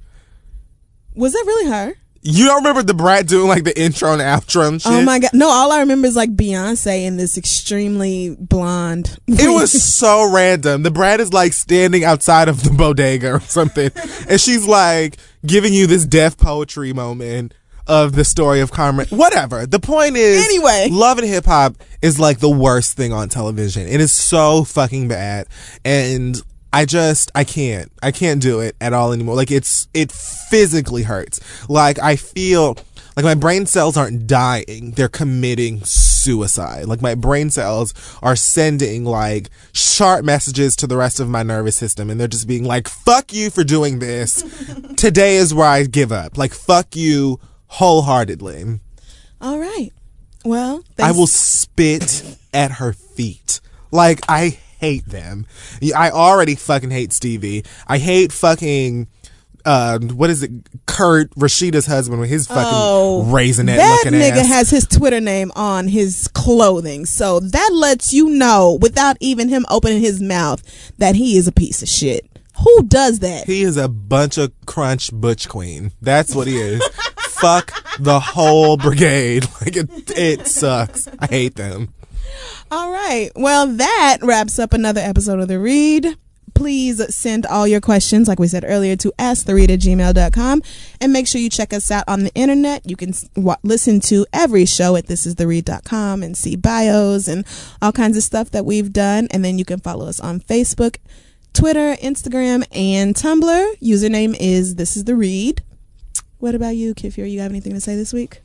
Was that really her? You don't remember the brat doing like the intro and outro and shit? Oh my god! No, all I remember is like Beyonce in this extremely blonde. It was so random. The brat is like standing outside of the bodega or something, and she's like giving you this deaf poetry moment of the story of Carmen. Whatever. The point is, Anyway. Love and Hip Hop is like the worst thing on television. It is so fucking bad, and I just, I can't, I can't do it at all anymore. Like it's, it physically hurts. Like I feel like my brain cells aren't dying. They're committing suicide. Like my brain cells are sending like sharp messages to the rest of my nervous system. And they're just being like, fuck you for doing this. Today is where I give up. Like fuck you wholeheartedly. All right. Well, I thanks. will spit at her feet. Like I hate them. I already fucking hate Stevie. I hate fucking uh what is it? Kurt, Rashida's husband, with his fucking Oh, raisinette that looking nigga ass. has his Twitter name on his clothing, so that lets you know without even him opening his mouth that he is a piece of shit. Who does that? He is a bunch of crunch butch queen. That's what he is. Fuck the whole brigade. Like it, it sucks. I hate them. All right. Well, that wraps up another episode of The Read. Please send all your questions, like we said earlier, to ask the read at gmail dot com. And make sure you check us out on the internet. You can w- listen to every show at this is the read dot com and see bios and all kinds of stuff that we've done. And then you can follow us on Facebook, Twitter, Instagram, and Tumblr. Username is This Is The Read. What about you, Kifir? You have anything to say this week?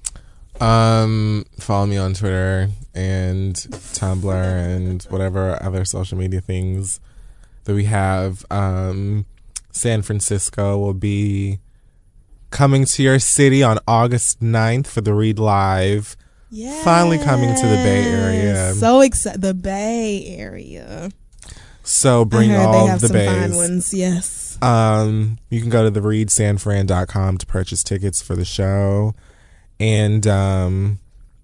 Um, follow me on Twitter and Tumblr and whatever other social media things that we have. Um, San Francisco will be coming to your city on August ninth for the Read Live. Yeah. Finally coming to the Bay Area. So excited. The Bay Area. So bring I heard all they have the some bays. fine ones. Yes. Um, you can go to the read san fran dot com to purchase tickets for the show. And um,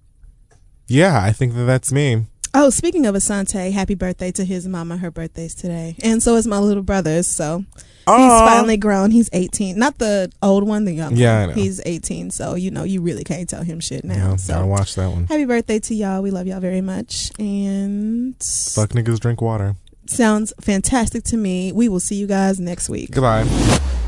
yeah, I think that that's me. Oh, speaking of Asante, happy birthday to his mama. Her birthday's today. And so is my little brother's. So Aww. he's finally grown. He's eighteen. Not the old one, the young Yeah, one. I know. He's eighteen. So, you know, you really can't tell him shit now. Yeah, so gotta watch that one. happy birthday to y'all. We love y'all very much. And Fuck niggas, drink water. sounds fantastic to me. We will see you guys next week. Goodbye.